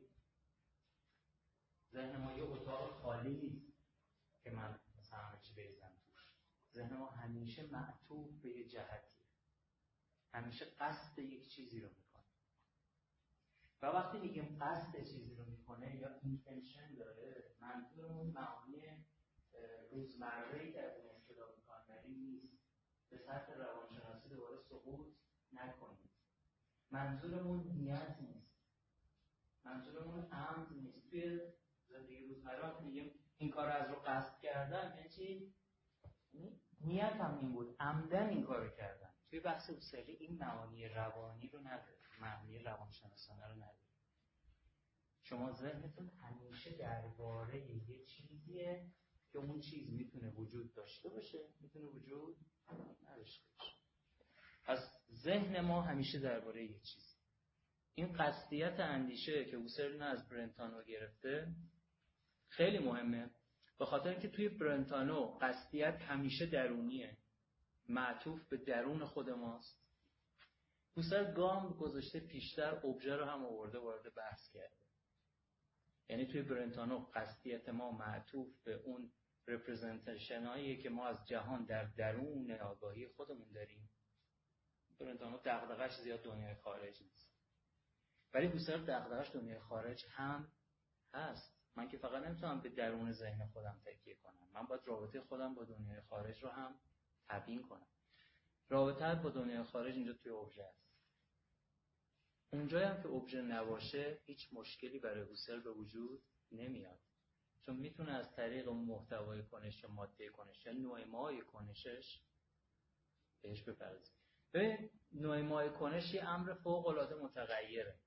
ذهن ما یه اتاق خالی نیست که من مثلا همه چی بریزم توش. ذهن ما همیشه معطوف به یه جهتیه، همیشه قصد یک چیزی رو میکنه. و وقتی میگیم قصد چیزی رو میکنه یا اینتنشن داره، منظورمون معانی روزمره‌ای که از این اصطلاح میکنیم نیست. به سطح روانشناسی دوباره سقوط نکنید. منظورمون نیت نیست. منظورمون عمد نیست. توی زندگی روزمره میگیم این کار از رو قصد کردم، یعنی چی؟ نیتم این بود، عمدن این کارو کردم. توی بحث حسلی این معانی روانی رو نداره، معانی روانشناسانه رو نداره. شما ذهنتون همیشه درباره یه چیزیه که اون چیز میتونه وجود داشته باشه، میتونه وجود نداشته باشه. پس ذهن ما همیشه درباره یه چیز. این قصدیت اندیشه که هوسرل از برنتانو گرفته خیلی مهمه، به خاطر اینکه توی برنتانو قصدیت همیشه درونیه، معطوف به درون خود ماست. هوسرل گام گذاشته پیشتر، ابژه رو هم آورده وارد بحث کرده. یعنی توی برنتانو قصدیت ما معطوف به اون رپرزنتیشن هایی که ما از جهان در درون آگاهی خودمون داریم. برنتانو دغدغه‌اش زیاد دنیای خارج نیست، ولی هوسرل دغدغه‌اش دنیای خارج هم هست. من که فقط نمیتونم به درون ذهن خودم تکیه کنم، من باید رابطه خودم با دنیای خارج رو هم تبیین کنم. رابطه با دنیای خارج اینجا توی ابژه است. اونجایی هم که ابژه نباشه هیچ مشکلی برای هوسرل به وجود نمیاد، چون میتونه از طریق محتوای کنش یا ماده کنش یا نوع مای کنشش بهش بپردازه. ببین نوع مای کنش یه امر فوق العاده متغیره.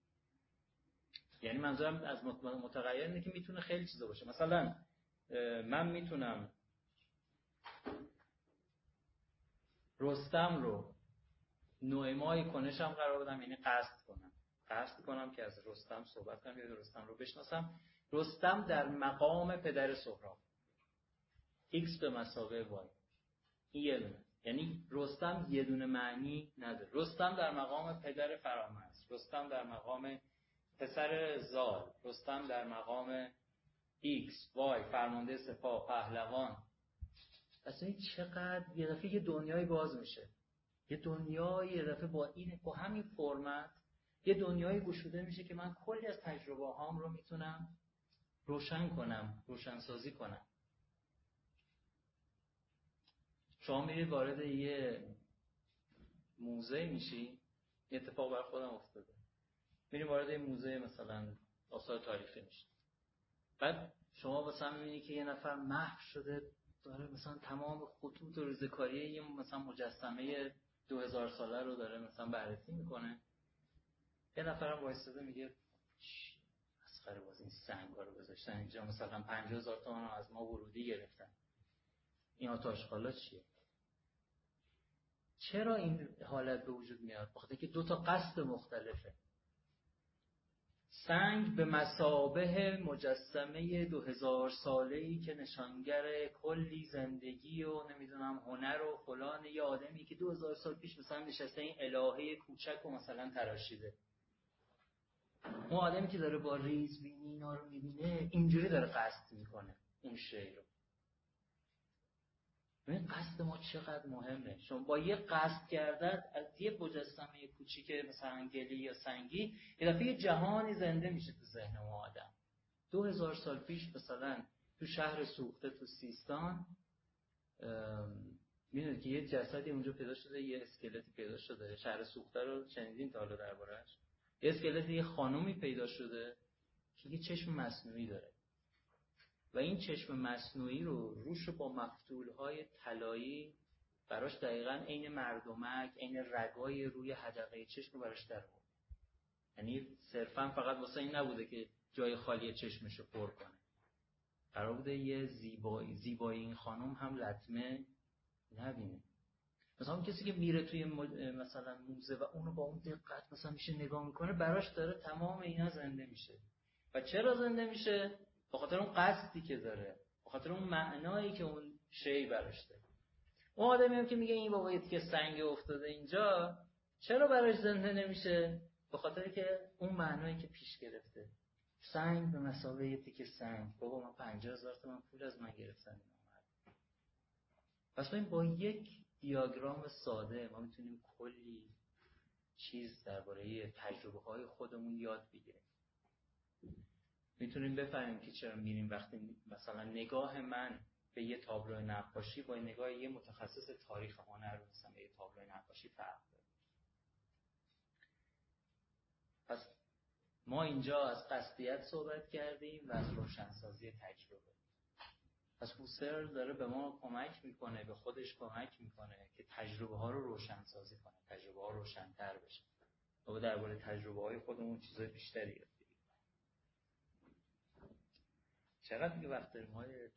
یعنی منظورم از متغیر اینه که میتونه خیلی چیزا باشه. مثلا من میتونم رستم رو نوع مای کنشم قرار بدم، یعنی قصد کنم که از رستم صحبت کنم یا رستم رو بشناسم. رستم در مقام پدر سهراب، x به مثابه y، این یه دونه. یعنی رستم یه دونه معنی نداره. رستم در مقام پدر فرامرز، رستم در مقام پسر زال، رستم در مقام x y، فرمانده سپاه، پهلوان. اصلا این چقدر یه دفعه یه دنیای باز میشه، یه دنیای یه دفعه با همین فرمت یه دنیای گشوده میشه که من کلی از تجربه هام رو میتونم روشن کنم، روشنسازی کنم. شما میرید وارد یه موزه میشی، یه اتفاق برای خودم افتاده، میریم وارد یه موزه مثلا آثار تاریخی میشی، بعد شما مثلا میبینی که یه نفر محو شده داره مثلا تمام خطوط و ریزه‌کاری یه مثلا مجسمه 2000 ساله رو داره مثلا بررسی میکنه. یه نفرم وایساده میگه مسخره باز این سنگا رو گذاشتن اینجا، مثلا 50000 تومان رو از ما ورودی گرفتن، این آتش‌خالا چیه؟ چرا این حالت به وجود میاد؟ بخاطر که دو تا قصد مختلفه. سنگ به مثابه مجسمه 2000 ساله‌ای که نشانگر کلی زندگی و نمیدونم هنر و فلان یه آدمی که 2000 سال پیش مثلا نشسته این الهه کوچک و مثلا تراشیده. اون آدمی که داره با ریزبینی اینا رو میبینه اینجوری داره قصد میکنه اون شی رو. ببین قصد ما چقدر مهمه. شما با یه قصد کردن از یه مجسمه کوچیک مثلا گلی یا سنگی یه دفعه یه جهانی زنده میشه تو ذهن اون آدم. 2000 سال پیش مثلا تو شهر سوخته تو سیستان میدونید که یه جسدی اونجا پیدا شده، یه اسکلتی پیدا شده. شهر سوخته رو شنیدین تا حالا درباره‌اش؟ یه اسکلت یه خانومی پیدا شده که یه چشم مصنوعی داره و این چشم مصنوعی رو روش با مفتولهای طلایی براش دقیقاً عین مردمک، عین رگای روی حدقه چشم رو براش در آورد. یعنی صرفاً فقط واسه این نبوده که جای خالی چشمشو پر کنه، قرار بوده یه زیبایی این خانم هم لطمه نبینه. مثلا اون کسی که میره توی مثلا موزه و اونو با اون دقت مثلا میشه نگاه میکنه، براش داره تمام اینا زنده میشه. و چرا زنده میشه؟ به خاطر اون قصدی که داره، به خاطر اون معنایی که اون شی براش داره. اون آدمی هم که میگه این بابا یه تیکه سنگ افتاده اینجا، چرا براش زنده نمیشه؟ به خاطر که اون معنایی که پیش گرفته. سنگ به مثابه یه تیکه سنگ، بابا من 50000 تومان پول از من گرفتن. پس با یک دیاگرام ساده ما میتونیم کلی چیز درباره تجربه‌های خودمون یاد بگیریم. میتونیم بفهمیم که چرا میریم وقتی مثلا نگاه من به یه تابلو نقاشی با نگاه یه متخصص تاریخ هنر مثلا به یه تابلو نقاشی فرق داره. پس ما اینجا از قصدیت صحبت کردیم و از روشنسازی تجربه. پس هوسرل داره به ما کمک میکنه، به خودش کمک میکنه که تجربه ها رو روشنسازی کنه، تجربه ها روشن‌تر بشه و درباره تجربه های خودمون چیزای بیشتری یاد بگیریم. چقدر دیگه وقت داریم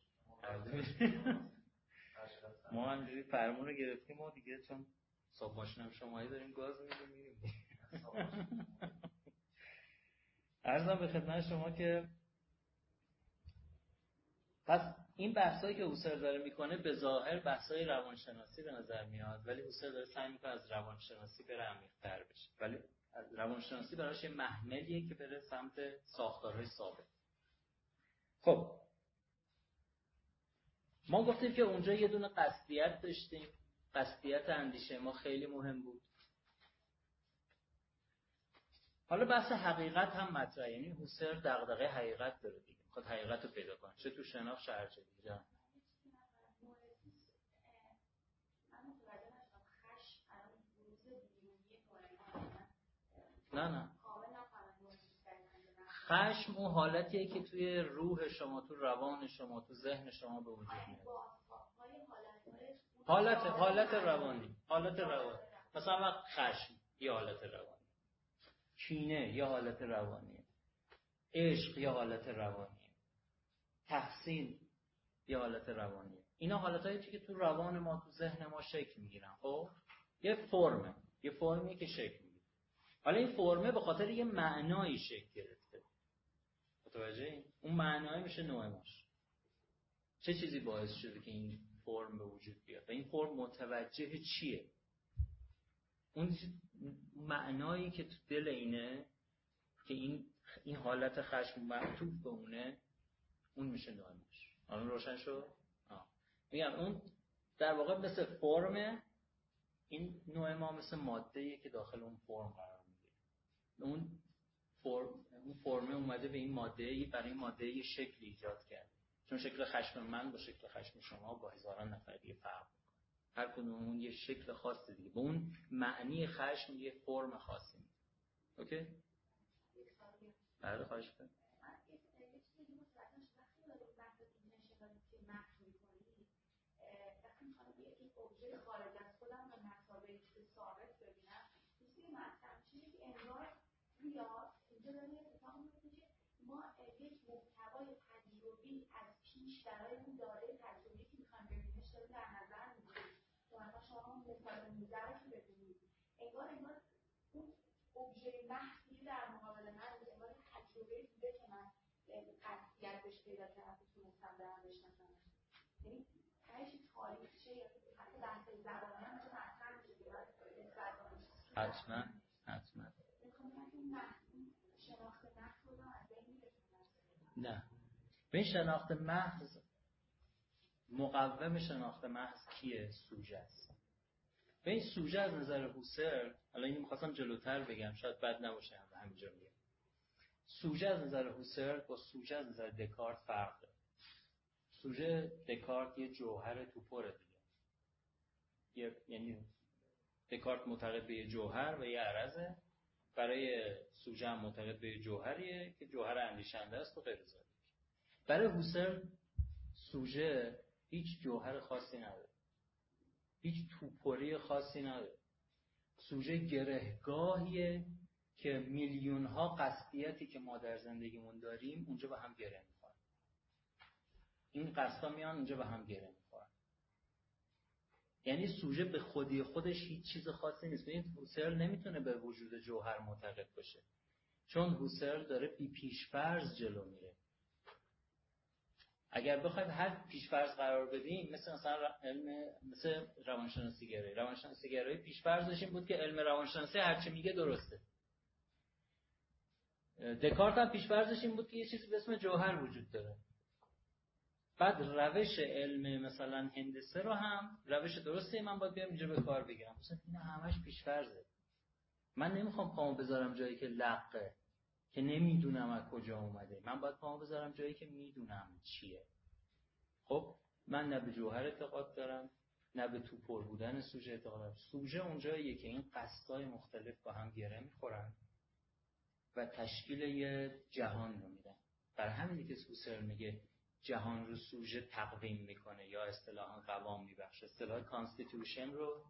ما همجوری فرمون رو گرفتیم ما دیگه، چون صاحب ماشین هم شمایی داریم گاز میدیم. عرضم به خدمت شما که پس این بحثایی که هوسرل داره میکنه به ظاهر بحثای روانشناسی به نظر میاد، ولی هوسرل داره سعی میکنه از روانشناسی بره عمیق‌تر بشه، ولی روانشناسی براش یه محملیه که بره سمت ساختارهای ثابت. خب ما گفتیم که اونجا یه دونه قصدیت داشتیم، قصدیت اندیشه ما خیلی مهم بود. حالا بحث حقیقت هم مطرحه، یعنی هوسرل دغدغه حقیقت داره دیگه، میخواد حقیقت رو پیدا کنه، چه تو شناخت چه هر چه دیگه. نه خشم اون حالتیه که توی روح شما، تو روان شما، تو ذهن شما به وجود میاد. حالت روانی. مثلا خشم یه حالت روانی، کینه یه حالت روانیه، عشق یه حالت روانیه، تحسین یه حالت روانیه. اینا حالتایی که تو روان ما، تو ذهن ما شکل میگیرن. خب یه فرمیه که شکل میگیره. حالا این فرمه به خاطر یه معنایی شکل گرفته. متوجهین؟ اون معنایی میشه نوع ماش. چه چیزی باعث شده که این فرم به وجود بیاد و این فرم متوجه چیه؟ اون معنایی که تو دل اینه که این حالت خشم معطوف به اون میشه نوع ماش. الان روشن شد؟ میگم اون در واقع مثل فرمه، این نوع ما مثل ماده‌ایه که داخل اون فرم قرار میگیره. اون فرمه اومده به این ماده، برای این ماده یه شکلی ایجاد کرد. چون شکل خشم من با شکل خشم شما با هزاران نفر دیگه فرق میکنه. هر کدوممون یه شکل خاص دیگه، به اون معنی خشم یه فرم خاصی میده. اوکی؟ بله خواهش کنم. وقتی میخوام یک ابژه خارج از خودم و مسابقه ثابت ببینم، چیزی مطرح میشه که انگار یا اینجا داره اتفاق میفته که ما یک محتوای تجربی از پیش برای اون داده تجربی که میخوایم ببینیمش داریم در نظر میگیریم. مثلا شما مثال موزه رو ببینید، انگار اون ابژه محضی در مقابل من، انگار تجربه بوده که من قطعیت بهش پیدا کردم که تونستم برم بشناسم. یعنی هرچی تاریخچه یا حتی بحث زبانی هم چون مطرح میشه حتما شناخت محض رو از بین میره. نه به این شناخت محض، مقوم شناخت محض کیه؟ سوژه است. به این سوژه از نظر هوسرل، حالا اینو می‌خواستم جلوتر بگم شاید بد نباشه همینجا میگم، سوژه از نظر هوسرل با سوژه از نظر دکارت فرق داره. سوژه دکارت یه جوهر توپره دیگه، یعنی دکارت معتقد به یه جوهر و یه عرضه، برای سوژه هم معتقد به یه جوهریه که جوهر اندیشنده است و غیر ذالک. برای هوسرل سوژه هیچ جوهر خاصی نداره، هیچ توپری خاصی نداره. سوژه گرهگاهیه که میلیون ها قصدیتی که ما در زندگیمون داریم اونجا به هم گره میخورن. این قصدا میان اونجا به هم گره میخورن. یعنی سوژه به خودی خودش هیچ چیز خاصی نیست. این هوسرل نمیتونه به وجود جوهر معتقد باشه، چون هوسرل داره بی پیش‌فرض جلو میره. اگر بخواید هر پیش‌فرض قرار بدیم، مثلا علم، مثل روانشناسی گرایی پیش‌فرضش این بود که علم روانشناسی هر چی میگه درسته. دکارت هم پیش‌فرضش این بود که یه چیزی به اسم جوهر وجود داره. بعد روش علم مثلا هندسه رو هم روش درسته من باید بیام اینجا به کار بگیرم. مثلا اینا همش پیش‌فرضه. من نمیخوام پامو بذارم جایی که لقه، که نمیدونم از کجا اومده. من باید پامو بذارم جایی که میدونم چیه. خب من نه به جوهر اعتقاد دارم، نه به تو پر بودن سوژه اعتقاد دارم. سوژه اونجاییه که این قصدای مختلف با هم گره میخورن و تشکیل یه جهان رو میدن. برای همینه که هوسرل میگه جهان رو سوژه تقویم میکنه یا اصطلاحاً قوام میبخشه. اصطلاح کانستیتوشن رو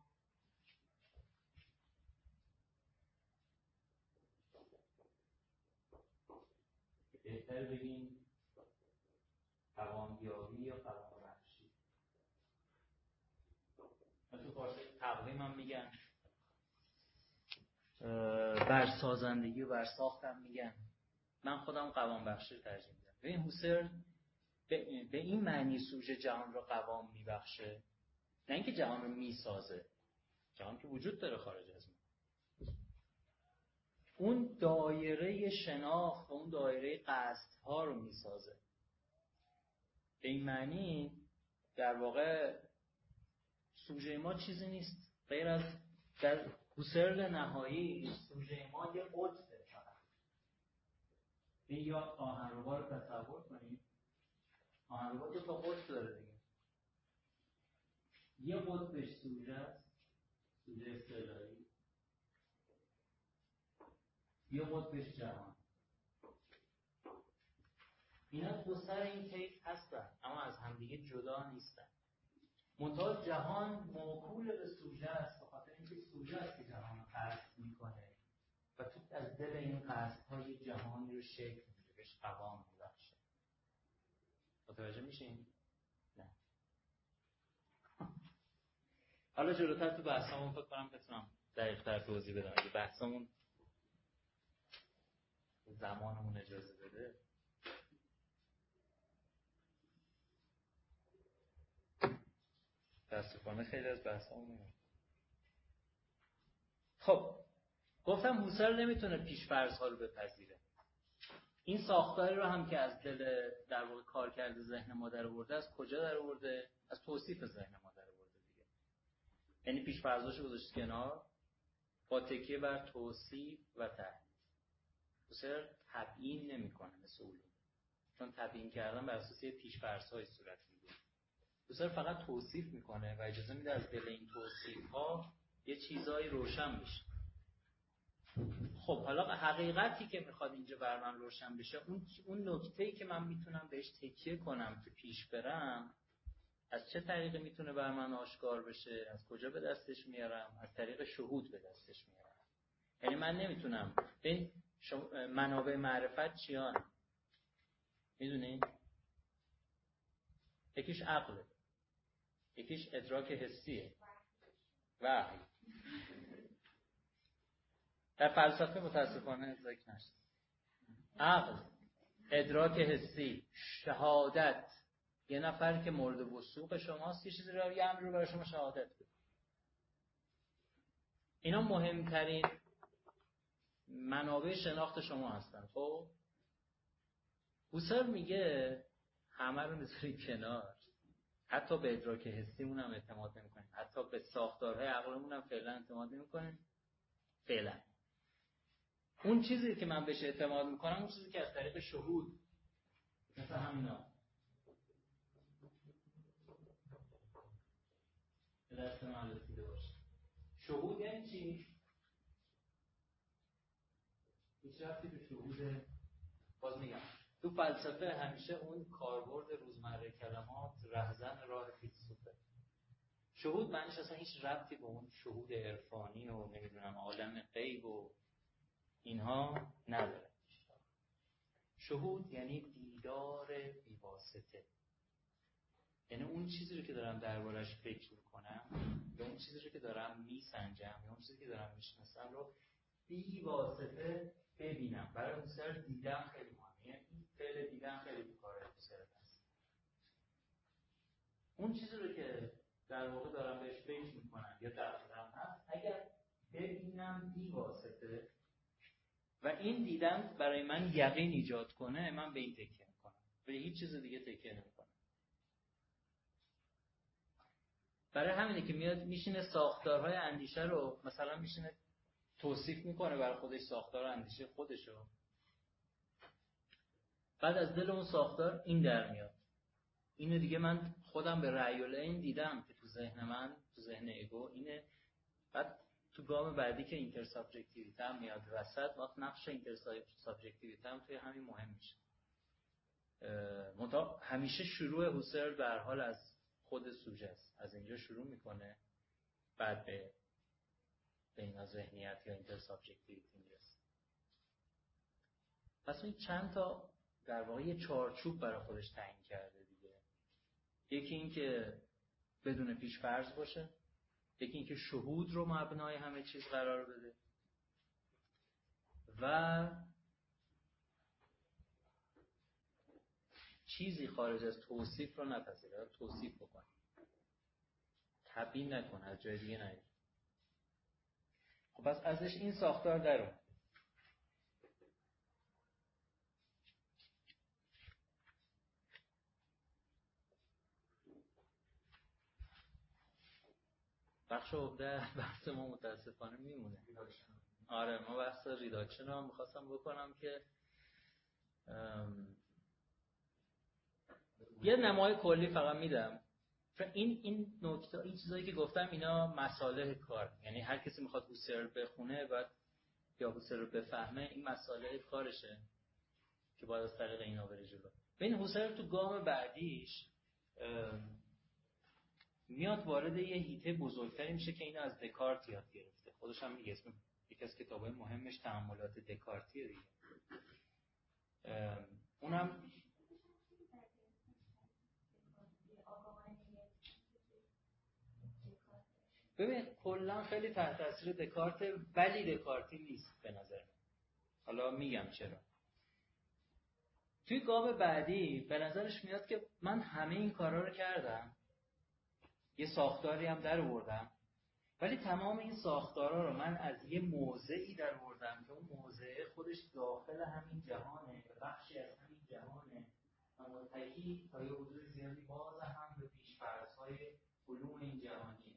بهتر بگیم قوام‌یابی یا قوام بخشی. تو فارسی تقویم هم میگن، برسازندگی و برساخت هم میگن. من خودم قوام بخشی رو ترجیح میدم. ببین هوسرل به این معنی سوژه جهان رو قوام میبخشه، نه اینکه جهان رو میسازه. جهان که وجود داره خارج از ما. اون دایره شناخت و اون دایره قصدها رو میسازه. به این معنی در واقع سوژه ما چیزی نیست غیر از در هوسرل نهایی سوژه ما یه قطبه. این یا آهنربا رو تصور کنید. آهنربا 2 تا قطب داره دیگه. یه قطبش سوژه است، سوژه اصطلاحی. یه قطبش جهان. اینا دو سر این کیس هستن اما از همدیگه جدا نیستن. منتها جهان موکول به سوژه است، به خاطر اینکه سوژه است که جهان رو قصد میکنه و تو از دل این قصدهای جهانی رو شکل میده، بهش قوام میبخشه. متوجه میشین؟ نه. حالا جلوتر تو بحثامون فکر کنم بتونم دقیق‌تر توضیح بدم. اگه بحثامون زمانمون اجازه بده. متاسفانه خیلی از بحثامون نمیشه. خب گفتم هوسرل نمیتونه پیش‌فرض‌ها رو بپذیره. این ساختاری رو هم که از دل در واقع کارکرد ذهن ما در آورده، از کجا در آورده؟ از توصیف ذهن ما در آورده دیگه. یعنی پیش‌فرض‌هاشو گذاشت کنار با تکیه بر توصیف و تحلیل. هوسرل تبیین نمی‌کنه مثل علوم، چون تبیین کردن بر اساس پیش‌فرض‌های صورت می‌گیره. هوسرل فقط توصیف می‌کنه و اجازه میده از دل این توصیف‌ها یه چیزایی روشن بشه. خب حالا حقیقتی که میخواد اینجا بر من روشن بشه، اون نکته‌ای که من میتونم بهش تکیه کنم که پیش برم، از چه طریقی میتونه بر من آشکار بشه؟ از کجا به دستش میارم؟ از طریق شهود به دستش میارم. یعنی من نمیتونم ببین منابع معرفت چیان؟ میدونید؟ یکیش عقله، یکیش ادراک حسیه، وحی. در فلسفه متاسفانه ذکر نشد. عقل، ادراک حسی، شهادت. یه نفر که مورد وثوق شماست یه چیزی رو، یه امر رو برای شما شهادت بده. اینا مهمترین منابع شناخت شما هستن. خب هوسرل میگه همه رو میذارید کنار، حتی به ادراک حسیمون هم اعتماد نمی‌کنیم، حتی به ساختارهای عقلمون هم فعلا اعتماد نمی‌کنیم. فعلا اون چیزی که من بهش اعتماد میکنم اون چیزی که از طریق شهود، مثل همینا به دست من رسیده باشه. شهود یعنی چی؟ هیچ رفتی به شهود. باز میگم تو فلسفه همیشه اون کاربرد روزمره کلمات رهزن راه فیلسوفه. شهود معنیش اصلا هیچ ربطی به اون شهود عرفانی و نمیدونم عالم غیب و اینها نداره. شهود یعنی دیدار بی‌واسطه. یعنی اون چیزی رو که دارم دربارش فکر میکنم یا اون چیزی رو که دارم میسنجم یا اون چیزی که دارم میشناسم رو بی‌واسطه ببینم. برای هوسرل دیدن خیلی مهمه. یعنی این فعل دیدن خیلی تو کار هوسرل هست. اون چیزی رو که در واقع دارم بهش فکر میکنم یا دربارم هست، اگر ببینم بی‌واسطه و این دیدن برای من یقین ایجاد کنه، من به این تکیه میکنم، به هیچ چیز دیگه تکیه نمیکنم. برای همینه که میاد میشینه ساختارهای اندیشه رو مثلا میشینه توصیف میکنه برای خودش، ساختار اندیشه خودشو. بعد از دل اون ساختار این در میاد، اینو دیگه من خودم به رأی العین دیدم که تو ذهن من، تو ذهن ایگو اینه. بعد تو گام بعدی که اینتر سابجکتیویته هم میاد وسط، وقت نقش اینتر سابجکتیویته هم توی همین مهم میشه. همیشه شروع هوسرل به هر حال از خود سوژه است، از اینجا شروع میکنه بعد به اینا ذهنیت یا اینتر سابجکتیویته میرسه. پس این چند تا در واقع یه چارچوب برای خودش تعیین کرده دیگه. یکی این که بدون پیش فرض باشه، یکی این که شهود رو مبنای همه چیز قرار بده و چیزی خارج از توصیف رو نپذیره، توصیف بکنه، تبیین نکنه، از جای دیگه نیاره. خب پس ازش این ساختار در اومد. بخش عمده بحث ما متاسفانه میمونه. آره ما بحث ریداکشن رو هم میخواستم بکنم که یه نمای کلی فقط میدم. این نکته، این چیزایی که گفتم اینا مصالح کار، یعنی هر کسی میخواد هوسرل بخونه بعد یا هوسرل رو بفهمه، این مصالح کارشه که باید از طریق اینا بره جلو. ببین هوسرل تو گام بعدیش میاد وارد یه هیته بزرگتری میشه که اینو از دکارت یاد گرفته. خودش هم میگه اسم یکی از کتابای مهمش تأملات دکارتیه دیگه. اونم ببین کلا خیلی تحت تاثیر دکارت، ولی دکارتی نیست به نظر من. حالا میگم چرا. توی گام بعدی به نظرش میاد که من همه این کارا رو کردم، یه ساختاری هم در آوردم، ولی تمام این ساختارا رو من از یه موضعی در آوردم که اون موضع خودش داخل همین جهانه، بخشی از همین جهانه و منتهی تا یه حدود زیادی باز هم به پیش‌فرض‌های علوم این جهانیه.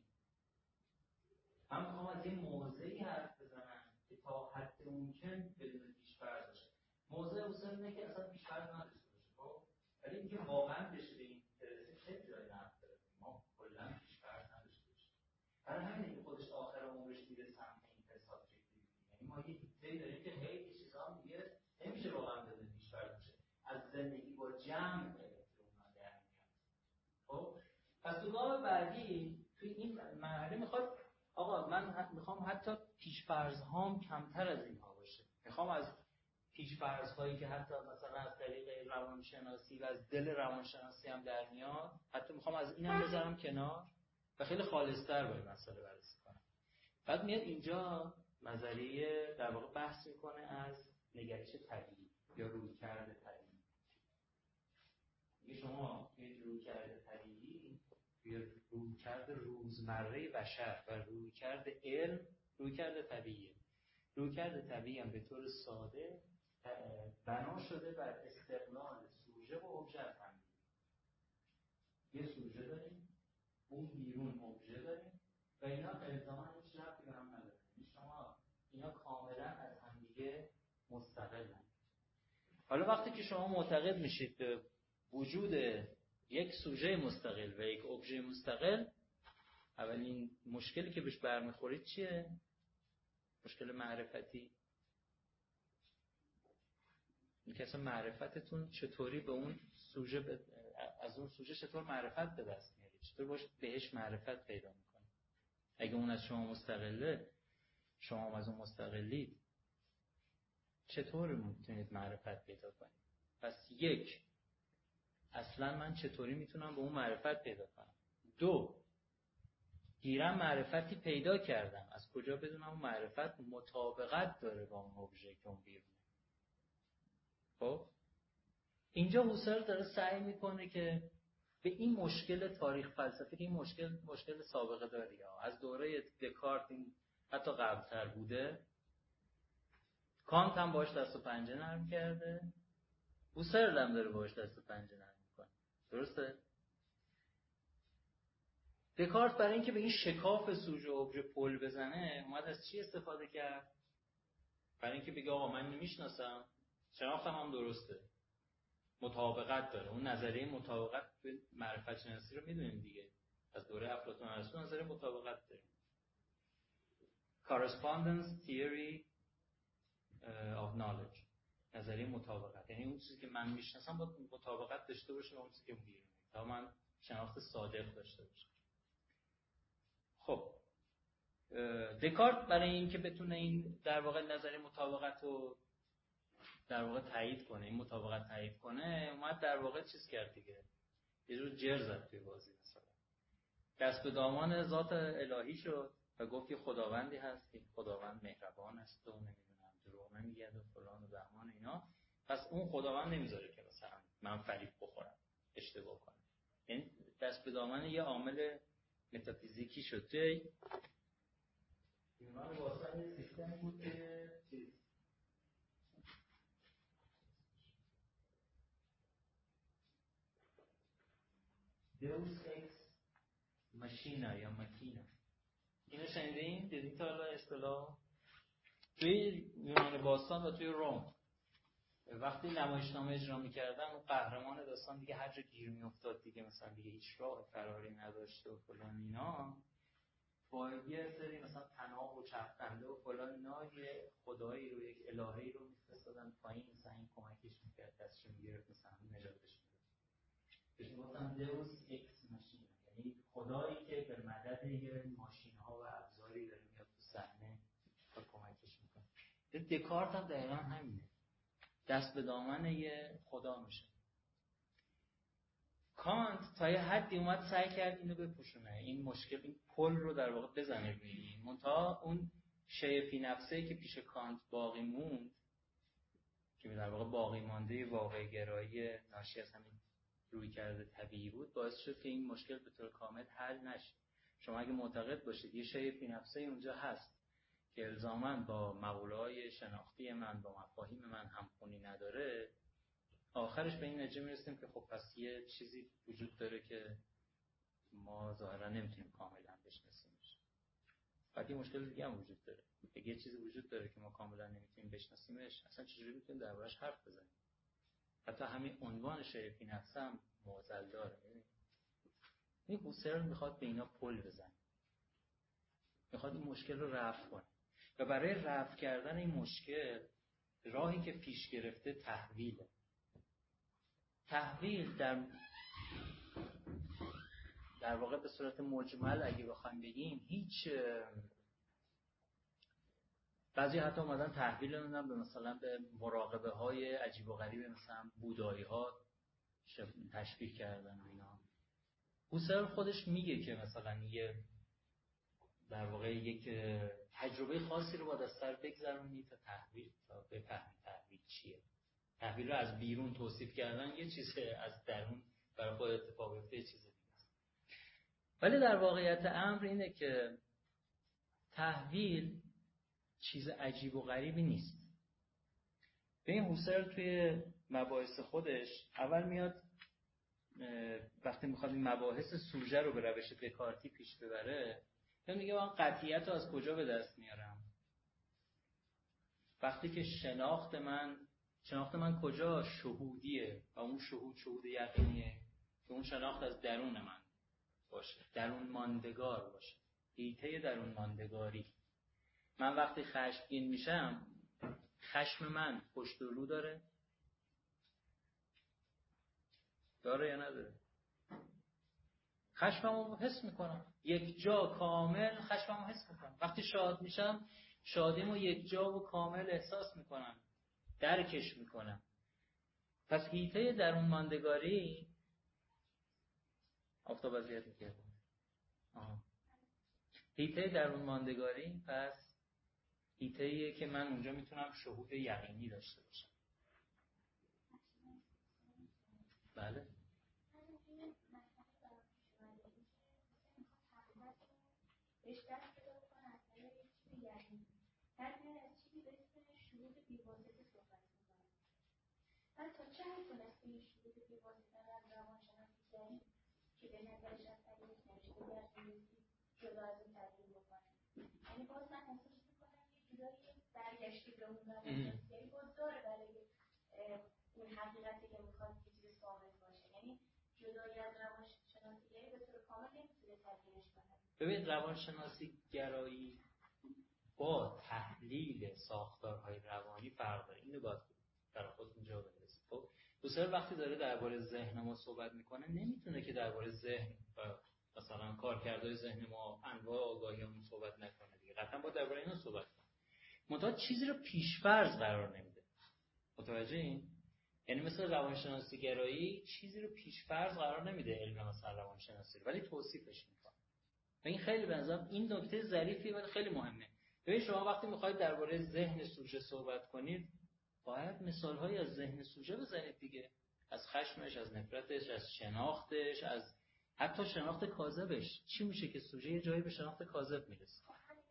من میخوام از یه موضعی حرف بزنم که تا حد ممکن بدون پیش‌فرض باشه. موضع اصلا اینه که اصلا پیش‌فرض نداشته باشه، خب ولی اینکه واقعا بشه به این برسه چه جایی نداره. ما کلا پیش‌فرض نداشته باشیم. برای همین که خودش آخر عمرش میره سمت این سابجکتیویتی، یعنی ما یه ایده داریم که خیلی چیزا هم دیگه نمیشه واقعا بدون پیش‌فرض باشه. از زندگی با جمع اون در میاد. خب پس تو گام بعدی توی این مرحله میخواد آقا من میخوام حتی پیش‌فرض هام کمتر از اینها باشه. میخوام از پیش‌فرض هایی که حتی مثلا از طریق روانشناسی و از دل روانشناسی هم در میاد، حتی میخوام از اینم بذارم کنار و خیلی خالص‌تر به مسئله بررسی کنم. بعد میاد اینجا نظریه در واقع بحث میکنه از نگرش طبیعی یا رویکرد طبیعی. میگه شما یه رویکرد طبیعی یا رویکرد روزمره بشر و رویکرد علم رویکرد طبیعیه. رویکرد طبیعی هم به طور ساده بنا شده بر استقلال سوژه و ابژه از هم. یه سوژه داریم، اون بیرون ابژه داریم و اینا الزاما هیچ ربطی به هم نداره. شما اینا کاملا از هم دیگه مستقلن. حالا وقتی که شما معتقد میشید به وجود یک سوژه مستقل و یک ابژه مستقل، اولین مشکلی که بهش برمیخورید چیه؟ مشکل معرفتی. این که اصلا معرفتتون چطوری به اون سوژه از اون سوژه چطور معرفت به دست میارید، چطور بهش معرفت پیدا میکنید. اگه اون از شما مستقله، شما هم از اون مستقلید، چطور میتونید معرفت پیدا کنید؟ پس یک، اصلا من چطوری میتونم به اون معرفت پیدا کنم؟ دو، گیرم معرفتی پیدا کردم، از کجا بدونم اون معرفت مطابقت داره با اون ابژه که اون بیرونه؟ خب اینجا هوسرل داره سعی میکنه که به این مشکل تاریخ فلسفی، این مشکل سابقه داری ها، از دوره دکارت این حتی قبلتر بوده، کانت هم باش دست و پنجه نرم کرده، هوسرل هم داره باش دست و پنجه نرم میکنه. درسته؟ دکارت برای اینکه به این شکاف سوژه و ابژه پل بزنه اومد از چی استفاده کرد؟ برای اینکه بگه آقا من نمیشناسم، شناختم هم درسته، مطابقت داره. اون نظریه مطابقت به معرفت شناسی رو میدونیم دیگه، از دوره افلاطون ارسطو نظریه مطابقت داره. correspondence theory of knowledge، نظریه مطابقت. یعنی اون چیزی که من میشناسم با مطابقت داشته باشه با اون چیزی که بیرونه تا من شناخت صادق داشته باشم. خب دکارت برای این که بتونه این در واقع نظریه مطابقت رو در واقع تایید کنه، این مطابقت تایید کنه، اومد در واقع چیز کرد دیگه، یه جور جر زد توی بازی. مثلا دست به دامان ذات الهی شد و گفت که خداوندی هست که خداوند مهربان است و نمیدونم دروغ نمیگه و فلان و بهمان اینا. پس اون خداوند نمیذاره که مثلا من فریب بخورم، اشتباه کنم. یعنی دست به دامان یه عامل متافیزیکی شد. توی یونان باستان یه سیستم بود که دیوس اکس ماشینا یا ماکینا، اینو شنیدین؟ دیدین تا حالا اصطلاح؟ توی یونان باستان و توی روم وقتی نمایشنامه اجرا می‌کردن اون قهرمان داستان دیگه هر جا گیر می‌افتاد دیگه، مثلا دیگه هیچ راه فراری نداشت و فلان اینا، با یه سری مثلا پناه و چرخنده و فلان اینا یه خدایی رو، یک الهه‌ای رو می‌فرستادن پایین، مثلا این کمکش می‌کرد، دستش می‌گرفت، مثلا نجاتش می‌داد. بهش میگفتن دیوس اکس ماشینا، یعنی خدایی که به مدد یه ماشین‌ها و ابزاری داره میاد تو صحنه و کمکش می‌کنه. دکارت هم دقیقاً همینه، دست به دامن یه خدا میشه. کانت تا یه حدی اومد سعی کرد اینو بپوشونه، این مشکل، این پل رو در واقع بزنه روی این. منتها اون شیء فی نفسه که پیش کانت باقی موند، که در واقع باقی مانده واقع گرایی ناشی از همین روی کرده طبیعی بود، باعث شد که این مشکل به طور کامل حل نشه. شما اگه معتقد باشید یه شیء فی نفسه اونجا هست که الزاماً با مقوله‌های شناختی من، با مفاهیم من همخونی نداره، آخرش به این نتیجه میرسیم که خب پس یه چیزی وجود داره که ما ظاهرا نمیتونیم کاملا بشناسیمش. بعد یه مشکل دیگه هم وجود داره، اگه یه چیزی وجود داره که ما کاملا نمیتونیم بشناسیمش، اصلا چجوری میتونیم دربارش حرف بزنیم؟ حتی همین عنوان شیء فی نفسه هم معضل داره. این هوسرل میخواد به اینا پل بزنه، میخواد این مشکل رو رفع کنه و برای رفع کردن این مشکل راهی که پیش گرفته تحویله. تحویل در واقع به صورت مجمل اگه بخوایم بگیم، هیچ بعضی حتی اومدن تحویل دادن به مثلا به مراقبه های عجیب و غریب مثلا بودایی ها تشبیه کردن و اینا. هوسرل خودش میگه که مثلا یه در واقع یک تجربه خاصی رو باید از سر بگذرونی تا بفهمی تحویل چیه. تحویل رو از بیرون توصیف کردن یه چیزه، از درون برای خود اتفاق بیفته یه چیز دیگه است. ولی در واقعیت امر اینه که تحویل چیز عجیب و غریبی نیست. به این هوسرل توی مباحث خودش اول میاد وقتی میخواد این مباحث سوژه رو به روش دکارتی پیش ببره، میگه من قطعیت رو از کجا به دست میارم؟ وقتی که شناخت من کجا شهودیه و اون شهود یقینیه که اون شناخت از درون من باشه، درون ماندگار باشه، حیطه درون ماندگاری. من وقتی خشمگین میشم، خشم من پشت و رو داره یا نداره؟ خشممو حس میکنم، یک جا کامل خشممو حس میکنم. وقتی شاد میشم، شادیمو یک جا و کامل احساس میکنم، درکش میکنم. پس حیطه درون ماندگاری آفتاب اذیت میکنه. حیطه درون ماندگاری پس حیطه‌ایه که من اونجا میتونم شهود یقینی داشته باشم. بله. بهش دست پیدا کنه از طریق یک چیز یقینی، در میان از چیزی به اسم شهود بی‌واسطه صحبت می‌کنه. پس تا چه حد تونسته این شهود بی‌واسطه رو روانشناسی کردیم که به نظرش از طریق نوشته درستی جدا از این تبدیل بکنه؟ یعنی باز من احساس می‌کنم یه جدایی برگشتی به اون روانشناسی، یعنی باز داره برای اون حقیقتی که می‌خواد یه چیز ثابت باشه، یعنی جدایی از روانشناسی به طور کامل نمی‌تونه تغییرش کنه. ببین روانشناسی گرایی با تحلیل ساختارهای روانی فرق داره. اینو باید برای خودتون جا بندازید. خب هوسل وقتی داره درباره ذهن ما صحبت میکنه نمیتونه که درباره ذهن و مثلا کارکردهای ذهن ما، انواع آگاهیمون صحبت نکنه دیگه. قطعا با درباره اینا صحبت کنه. منتها چیزی رو پیش‌فرض قرار نمیده. متوجه این؟ یعنی مثل روانشناسی گرایی چیزی رو پیش‌فرض قرار نمیده علم مثلا روانشناسی رو، ولی توصیفش میکنه. و این خیلی به نظرم این نکته ظریفیه ولی خیلی مهمه. ببین شما وقتی میخواید درباره ذهن سوژه صحبت کنید باید مثال‌هایی از ذهن سوژه بزنید دیگه. از خشمش، از نفرتش، از شناختش، از حتی شناخت کاذبش. چی میشه که سوژه یه جایی به شناخت کاذب میرسه؟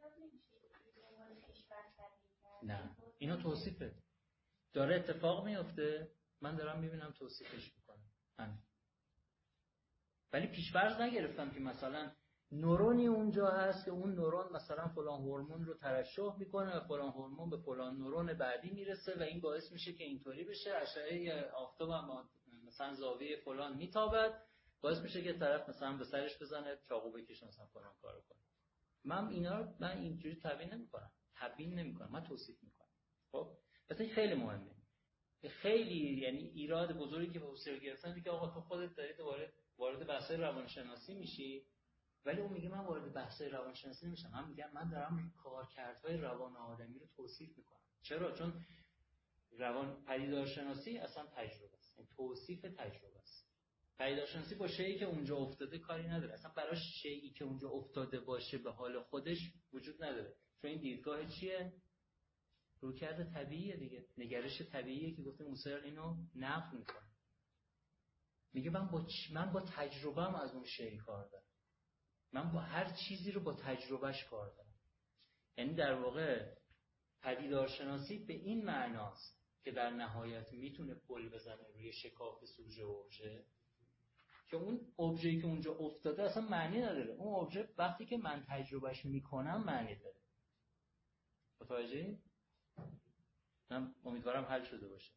نه، اینو توصیفه. داره اتفاق میفته، من دارم میبینم توصیفش میکنم. همین. ولی پیش‌فرض نگرفتم که مثلا نورونی اونجا هست که اون نورون مثلا فلان هورمون رو ترشح میکنه و فلان هورمون به فلان نورون بعدی میرسه و این باعث میشه که اینطوری بشه. اشعه آفتاب هم مثلا زاویه فلان میتابد، باعث میشه که طرف مثلا به سرش بزنه، چاقو بکشه، مثلا فلان کارو کنه. من اینا رو اینجوری تبیین نمیکنم، من توصیف میکنم. خب مثلا خیلی مهمه. خیلی یعنی ایراد بزرگی که به هوسل گرفتن میگه آقا تو خودت داری دوباره وارد بحث روانشناسی میشی، ولی اون میگه من وارد بحث روانشناسی نمیشم. من میگم من دارم کارکردهای روان آدمی رو توصیف میکنم. چرا؟ چون روان پدیدارشناسی اصلا تجربه است. این توصیف تجربه است. پدیدارشناسی با شیئی که اونجا افتاده کاری نداره. اصلا برای شیئی که اونجا افتاده باشه به حال خودش وجود نداره. چون این دیدگاه چیه؟ رویکرد طبیعیه دیگه. نگرش طبیعیه که گفتم هوسل اینو نقد میکنه. میگه من با تجربه‌ام از اون شی کار دارم. من با هر چیزی رو با تجربهش کار دارم. یعنی در واقع پدیدارشناسی به این معناست که در نهایت میتونه پل بزنه روی شکاف سوژه و ابژه، که اون ابژه‌ای که اونجا افتاده اصلا معنی نداره. اون ابژه وقتی که من تجربهش میکنم معنی داره. متوجهی؟ من امیدوارم حل شده باشه.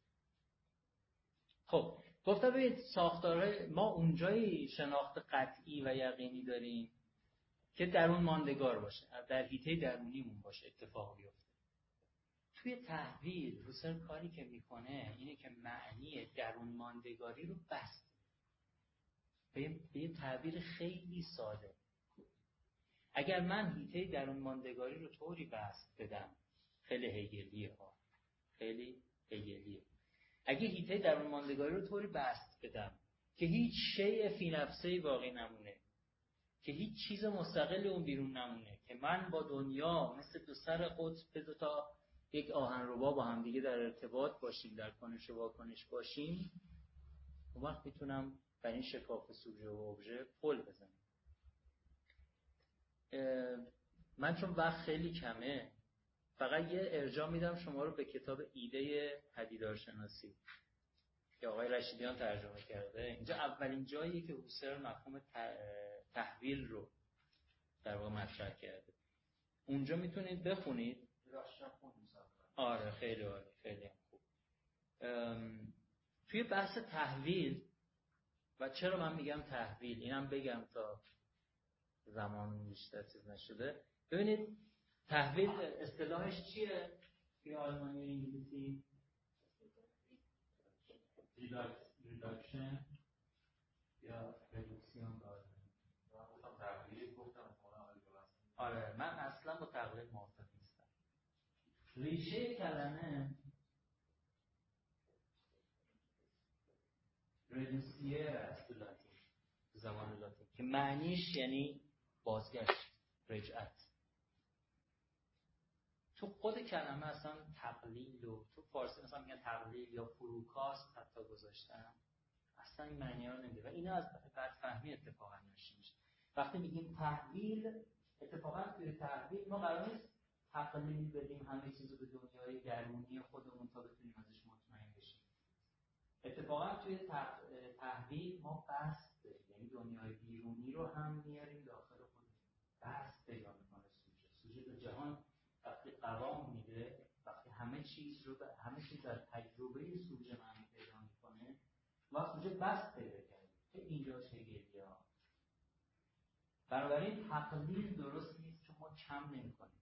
خب گفتم ببینید ساختارهای ما اونجایی شناخت قطعی و یقینی داریم که درون ماندگار باشه، در حیطه درونیمون باشه، اتفاق بیفته. توی تحویل هوسل کاری که میکنه اینه که معنی درون ماندگاری رو بست به یه تعبیر خیلی ساده. اگر من حیطه درون ماندگاری رو طوری بست بدم، خیلی هگلیه. اگه حیطه درون ماندگاری رو طوری بست بدم که هیچ شیء فی نفسه باقی نمونه، که هیچ چیز مستقل اون بیرون نمونه، که من با دنیا مثل دو سر قطب دو تا یک آهنربا با هم دیگه در ارتباط باشیم، در کنش و واکنش باشیم، اون وقت میتونم بر این شکاف سوژه و ابژه پل بزنم. من چون وقت خیلی کمه فقط یه ارجاع میدم شما رو به کتاب ایده پدیدارشناسی که آقای رشیدیان ترجمه کرده. اینجا اولین جاییه که هوسل مفهوم تحویل رو در واقع مطرح کرده. اونجا میتونید بخونید. آره خیلی عالی، خیلی خوب. توی بحث تحویل و چرا من میگم تحویل، اینم بگم تا زمان بیشتر چیز نشده. ببینید تحویل اصطلاحش چیه؟ توی آلمانی و انگلیسی ریداکشن یا ردوکسیون داره. من تقلیل گفتم. آره من اصلا با تقلیل موافق نیستم. ریشه کلمه ردوسیر است تو لاتین، تو زبان لاتین، که معنیش یعنی بازگشت، رجعت. تو خود کلمه اصلا تقلیل و تو فارسی مثلا میگن تقلیل یا فروکاست حتی گذاشتن، اصلا این معنی ها رو نمیده و اینا از بدفهمی اتفاقا ناشی میشه. وقتی میگیم تحویل، اتفاقا توی تحویل ما قرار نیست تقلیل بدیم همه چیزو به دنیای درونی خودمون تا بتونیم ازش مطمئن بشیم. اتفاقا توی تحویل ما بست داریم، یعنی دنیای بیرونی رو هم میاریم داخل خودمون. بست پیدا میکنه سوژه به جهان وقتی قوام میده، وقتی همه چیز در تجربه سوژه معنی پیدا میکنه، ما سوژه بست پیدا کردیم که اینجا شگردی ها. بنابراین تقلیل درست نیست چون ما کم نمیکنیم.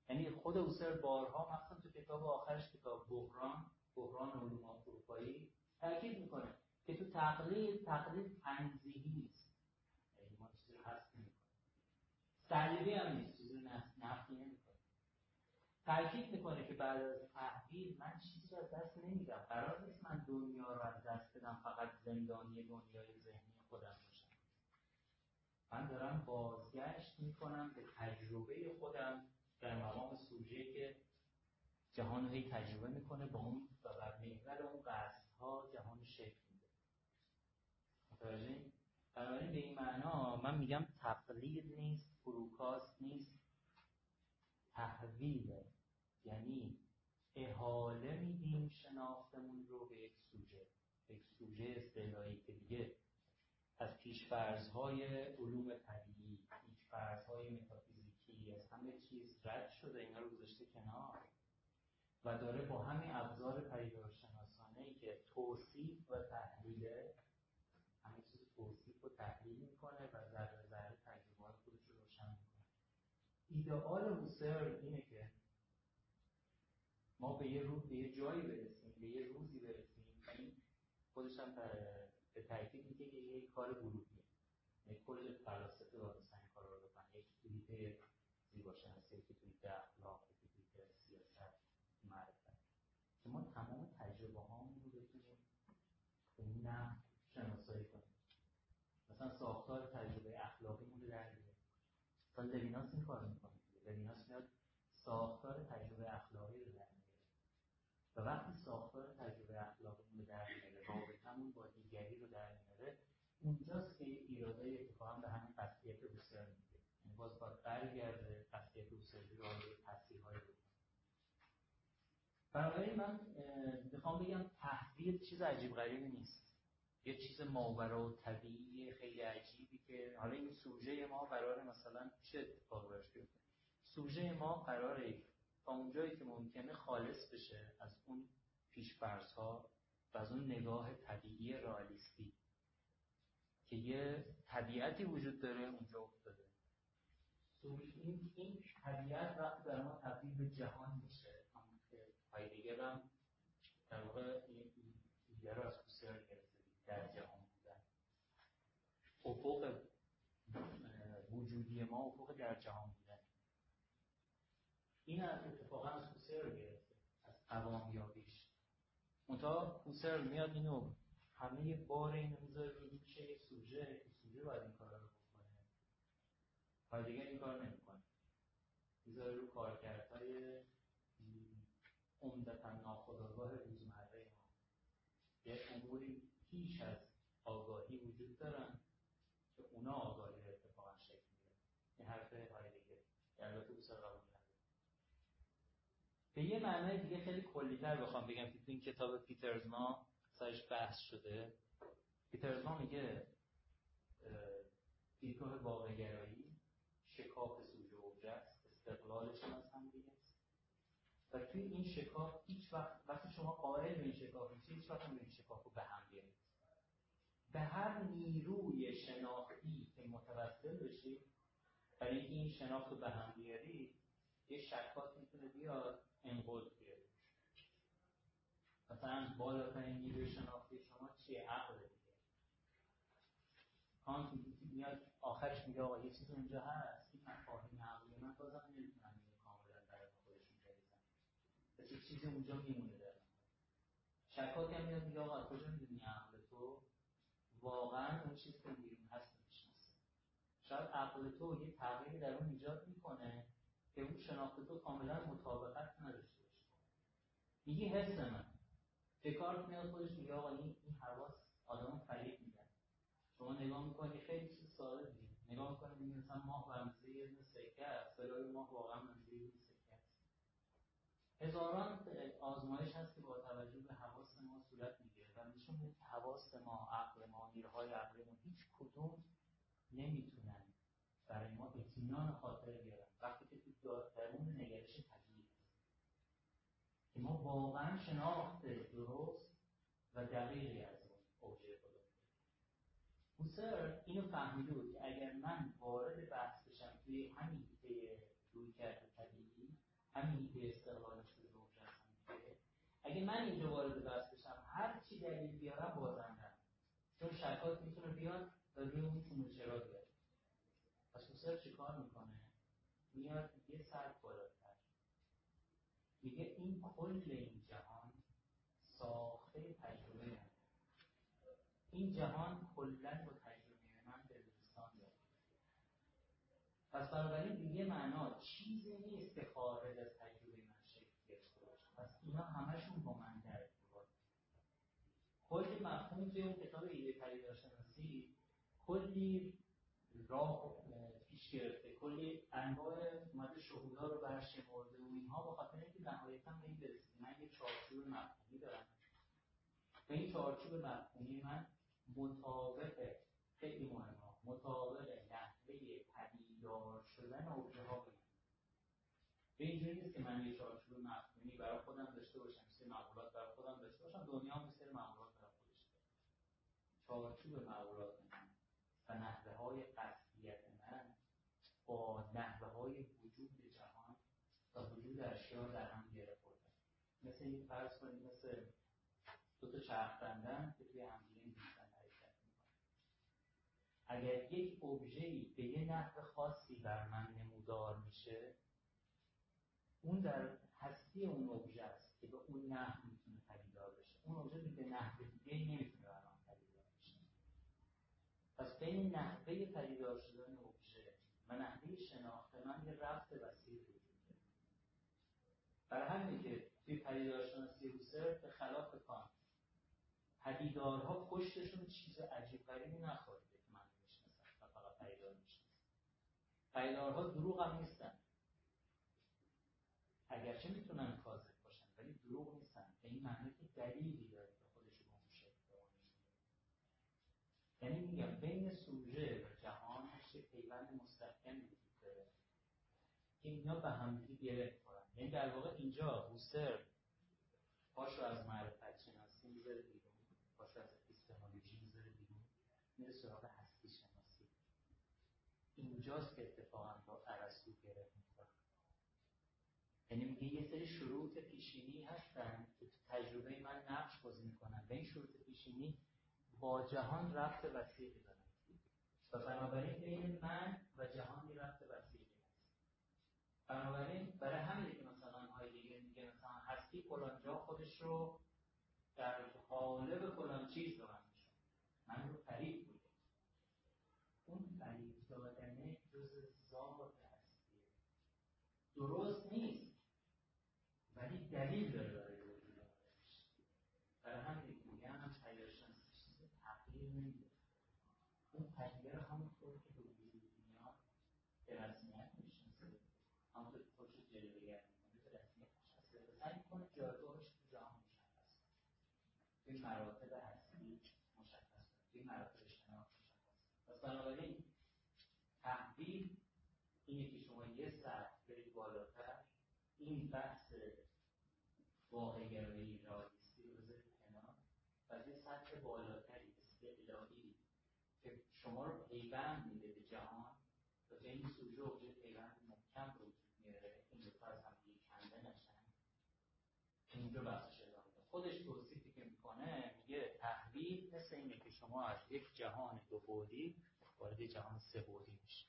یعنی خود هوسر بارها مثلا تو کتاب آخرش، کتاب بحران علوم اروپایی، تاکید میکنه که تو تقلید تنزیهی نیست، یعنی ما چیزی رو حذف نمی‌کنیم، سلیبی هم نیست، چیزی رو نفی نمی‌کنه. تاکید میکنه که بعد از تحویل من چیزی رو از دست نمیدم، قرار نیست من دنیا رو از دست بدم فقط زندانی دنیای ذهنی خودم باشم. من دارم بازگشت میکنم به تجربه خودم در مقام سوژه‌ای که جهان رو هی تجربه میکنه با اون و بر محور اون قصدها جهان شکل میده. متوجهین؟ بنابراین به این معنا من میگم تقلید نیست، فروکاست نیست، تحویله. یعنی احاله میدیم شناختمون رو به یک سوژه اصطلاحی که دیگه از پیش‌فرض‌های علوم طبیعی، پیش‌فرض‌های متافیزیکی، از همه چیز رد شده، اینا رو گذاشته کنار و داره با همین ابزار پدیدارشناسانه‌ای که توصیف و تحلیله، همه چیز توصیف و تحلیل میکنه و ذره ذره تجربه‌های خودش رو روشن میکنه. ایدئال هوسر اینه که ما به یه جایی برسیم، به یه روزی برسیم، این خودش هم به تأکید میگه که یه کار گروهیه، یعنی کل فلاسفه باید مثلا این کار رو بکنن، یک توییت زیباشناسی، یک توییت اخلاق، یک توییت سیاست، معرفت، که ما تمام تجربه هامون رو بتونیم به این نحو شناسایی کنیم. مثلا ساختار تجربه اخلاقیمون رو در بیاریم. مثلا لویناس این کار میکنه. لویناس میاد ساختار تجربه اخلاقی رو در میاره و وقتی ساختار تجربه اخلاقیمون رو در میاره، رابطمون با دیگری رو در میاره، اونجاست که ایرادای اتفاقا به همین قطعیت هوسر میگه. یعنی باز باید برگرده قطعیت هوسری رو روی تصحیح‌های رو. بنابراین من میخوام بگم تحویل چیز عجیب غریبی نیست، یه چیز ماورا طبیعی خیلی عجیبی که حالا این سوژه ما قراره مثلا چه اتفاقی براش بیفته. سوژه ما قراره تا اونجایی که ممکنه خالص بشه از اون پیش‌فرض‌ها و از اون نگاه طبیعی رئالیستی که یه طبیعتی وجود داره اونجا افتاده. این طبیعت وقتی برای ما تبدیل به جهان میشه، همون که هایدگر هم در واقع این ایده رو از هوسر گرفته، در جهان بودن، افق وجودی ما افق در جهان بودن. این از اتفاقا از هوسر گرفته، از قوامیابیش. منتها هوسر میاد اینو همه بار اینو میذاره روی میشه یک سوژه که سوژه باید این کار رو بکنه، هایدگر این کار نمیکنه، میذاره رو کارکردهای عمدتاً ناخودآگاه روزمره ما. یک اموری پیش از آگاهی وجود دارن که اونا آگاهی رو اتفاقا شکل میدن. این حرف هایدگر که البته هوسر قبول نداره. به یه معنای دیگه خیلی کلی‌تر بخوام بگم که تو این کتاب پیترزما سرش بحث شده، پیترزما میگه دیدگاه واقع‌گرایی شکاف سوژه و اوبژه است، استقلالشون از هم دیگه است و توی این شکاف هیچ وقتی شما قائل به این شکاف میشید، هیچ وقت این شکاف رو به هم بیارید. به هر نیروی شناختی که متوسل بشید برای اینکه این شناخت رو به هم بیارید، یه شکاک میتونه بیاد انقلب بیاره. مثلا بالاترین نیروی شناختی شما چیه؟ عقل دیگه. کانت میاد آخرش میگه آقا یه چیز اونجا هست، این مفاهیم عقلی من بازم نمیتونم اینو کاملا در خودشون بریزم، پس یه چیزی اونجا میمونه در من. شکاک هم میاد میگه آقا کجا میدونی عقل تو واقعا اون چیزی که بیرون هست نمیشناسه. شاید عقل تو یه تغییری در اون ایجاد میکنه که اون شناخت تو کاملا مطابقت نداشته باشه. میگی حس من. دکارت میاد خودش میگه آقا این حواس آدمو فریب میدن. شما نگاه میکنی خیلی چیز ساده دیگه، نگاه میکنی میگی مثلا ماه برمزه یه دونه سکه است، برای ماه واقعا برمزه یه دونه سکه است. هزاران آزمایش هست که با توجه به حواس ما صورت میگیره و نشون میده که حواس ما، عقل ما، نیروهای عقلیمون هیچ کدوم نمیتونن برای ما اطمینان خاطر بیارن وقتی که تو درون نگرش طبیعی هست که ما واقعا شناخت درست و دقیقی از اون اوبژه خودمون. هوسر اینو فهمیده بود که اگر من وارد بحث بشم توی همین ایده رویکرد طبیعی، همین ایده استقلال شده اوبژه هستم دیگه. اگه من اینجا وارد بحث بشم هر چی دلیل بیارم بازندم، چون شکاک میتونه بیاد و روی اون چون چرا بیاد. پس هوسر چیکار میکنه؟ میاد یه سطح بالاتر، میگه این کل این جهان ساخته تجربه من، این جهان کلن با تجربه من به دوستان داره. پس بنابراین دیگه معنا چیزی نیست که خارج از تجربه من شکل گرفته باشه. پس اینا همشون با من در ارتباط. کلی مفهوم توی اون کتاب ایده پدیدارشناسی کلی راه پیش گرفته، کلی انواع اومده شهودها رو برشمرده و اینها، با خاطر اینکه نهایتاً به این برسید من یه چارچوب مفهومی دارم و این چارچوب مفهومی من مطابق، خیلی مهمه، مطابق نحوه پدیدار شدن اوبژه ها بگیم. به اینجوری نیست که من یه چارچوب مفهومی برای خودم داشته باشم، مثل معقولات برای خودم داشته باشم، دنیا هم مثل معقولات برای خودش داره. چارچوب معقولات من و نحوه های قصدیت من با نحوه های وجود جهان و وجود اشیا در هم گره خوردن. مثل این فرض کنید مثل دو تا چرخ بندن که توی همدیگه می‌پیچن حرکت می‌کنن. اگر یک ابژه‌ای به یه نحو خاصی بر من نمودار میشه، اون در هستی اون ابژه است که به اون نحو میتونه پدیدار بشه. اون ابژه به نحو دیگه‌ای نمیتونه بر من پدیدار بشه. پس بین نحوه پدیدار شدن ابژه و نحوه شناخت من یه ربط وسیع وجود داره. برای همینه که توی پدیدارشناسی هوسر به خلاف کانت پدیدارها پشتشون چیز عجیب غریبی نخورده که من میشناسم و فقط پدیدار میشناسم. پدیدارها دروغ هم نیستن، اگرچه میتونن کاذب باشن ولی دروغ نیستن، به این معنی که دلیلی داره که خودشو به اون شکل بوانه. یعنی میگم بین سوژه و جهان یه پیوند مستحکم وجود داره که اینا به هم دیگه گره می‌خورن. یعنی در واقع اینجا هوسر پاشو از معرفت شناسی میذاره بیرون، پاشو از اپیستمولوژی میذاره بیرون، میره سراغ هستی شناسی. اینجاست که اتفاقا با ارسطو گره می‌خوره. یعنی میگه یه سری شروط پیشینی هستن که تو تجربه من نقش بازی میکنن و این شروط پیشینی با جهان ربط وسیعی دارن و بنابراین بین من و جهان یه ربط وسیعی هست. بنابراین برای همینه که مثلا هایدگر میگه مثلا هستی فلان جا خودش رو در قالب فلان چیز رو من میشون، من رو فریب بوده. اون فریب دادنه جز ذات هستیه، درست نیست ولی دلیل داره برای وجود آنش. برای همین میگن هم پدیدارشناسی چیز تغییر نمیده. اون پدیده رو همونطور که به وجود میاد به رسمیت میشناسه، همونطور که خودش رو جلوه‌گر میکنه به رسمیت میشناسه و سعی میکنه جایگاهش تو جهان مشخص کنه، توی مراتب هستی مشخص کنه، توی مراتب شناخت مشخص کنه. پس بنابراین تحویل اینه که شما یه سطح برید بالاتر، این بحث واقع‌گرایی رئالیستی رو بذارید کنار و یه سطح بالاتری استدلالی که شما رو پیوند میده به جهان و بین سوژه و ابژه پیوند محکم به وجود میاره، این دو تا از هم دیگه کنده نشن. اینجا بحثش ادامه میده. خودش توصیفی که میکنه میگه تحویل مثل اینه که شما از یک جهان دو بعدی وارد جهان سه بعدی میشید.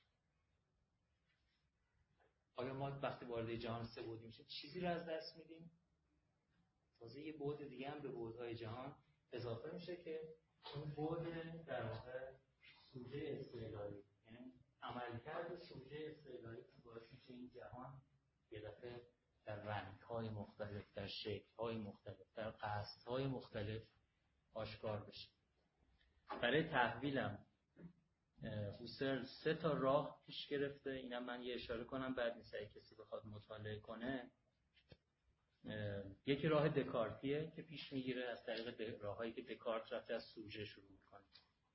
آیا ما وقتی وارد جهان سه بعدی میشیم چیزی رو از دست میدیم؟ تازه یه بعد دیگه هم به بعدهای جهان اضافه میشه که اون بعد در واقع سوژه استعلایی، یعنی عملکرد سوژه استعلایی که باعث میشه این جهان یه دفعه در رنگ‌های مختلف، در شکل‌های مختلف، در قصدهای مختلف آشکار بشه. برای تحویلم هوسر 3 تا راه پیش گرفته، اینم من یه اشاره کنم بعد نیست اگه کسی بخواد مطالعه کنه. یکی راه دکارتیه که پیش میگیره از طریق راههایی که دکارت رفته از سوژه شروع میکنه،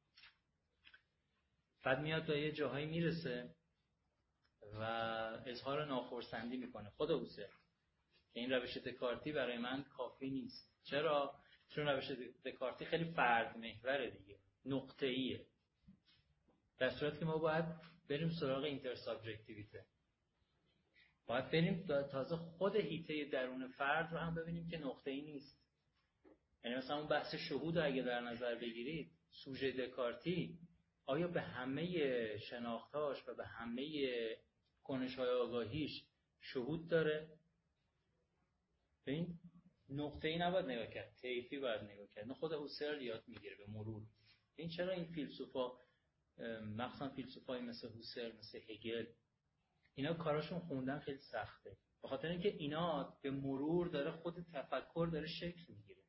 بعد میاد تا یه جاهایی میرسه و اظهار ناخرسندی میکنه خود هوسر که این روش دکارتی برای من کافی نیست. چرا؟ چون روش دکارتی خیلی فرد محوره دیگه، نقطه‌ایه، در صورتی که ما باید بریم سراغ اینتر سابجکتیویته. باید بریم تازه خود حیطه درون فرد رو هم ببینیم که نقطه‌ای نیست. یعنی مثلا اون بحث شهود اگه در نظر بگیرید، سوژه دکارتی آیا به همه شناختاش و به همه کنش‌های آگاهیش شهود داره؟ ببین نقطه‌ای نباید نگاه کرد، طیفی باید نگاه کرد. نه خود هوسرل یاد میگیره به مرور. این چرا این فیلسوفا، مخصوصا فیلسوفای مثل هوسرل، مثل هگل، اینا کاراشون خوندن خیلی سخته، به خاطر اینکه اینا به مرور داره خود تفکر داره شکل میگیره.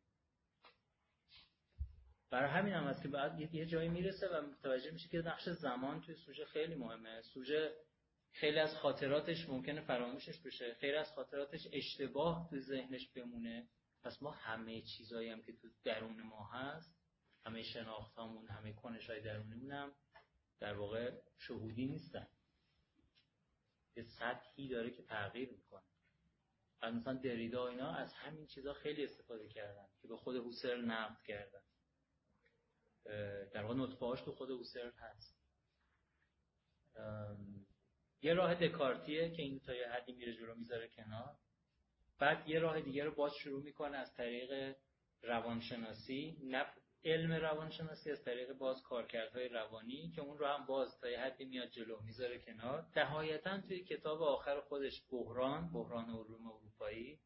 برای همین هم هست که بعد یه جایی میرسه و متوجه میشه که نقش زمان توی سوژه خیلی مهمه. سوژه خیلی از خاطراتش ممکنه فراموشش بشه، خیلی از خاطراتش اشتباه تو ذهنش بمونه. پس ما همه چیزایی هم که تو درون ما هست، همه شناختامون، همه کنش‌های درونیمون هم در واقع شهودی نیستن، یه سطحی داره که تغییر میکنه. مثلا دریدا اینا از همین چیزا خیلی استفاده کردن که به خود هوسرل نقد کردن. در واقع نطفه‌هاش تو خود هوسرل هست. یه راه دکارتیه که این تا یه حدی میره جلو میذاره کنار. بعد یه راه دیگه رو باز شروع میکنه از طریق روانشناسی، نه علم روانشناسی، از طریق باز کارکردهای روانی که اون رو هم باز تا یه حدی میاد جلو میذاره کنار. نهایتاً توی کتاب آخر خودش بحران علوم اروپایی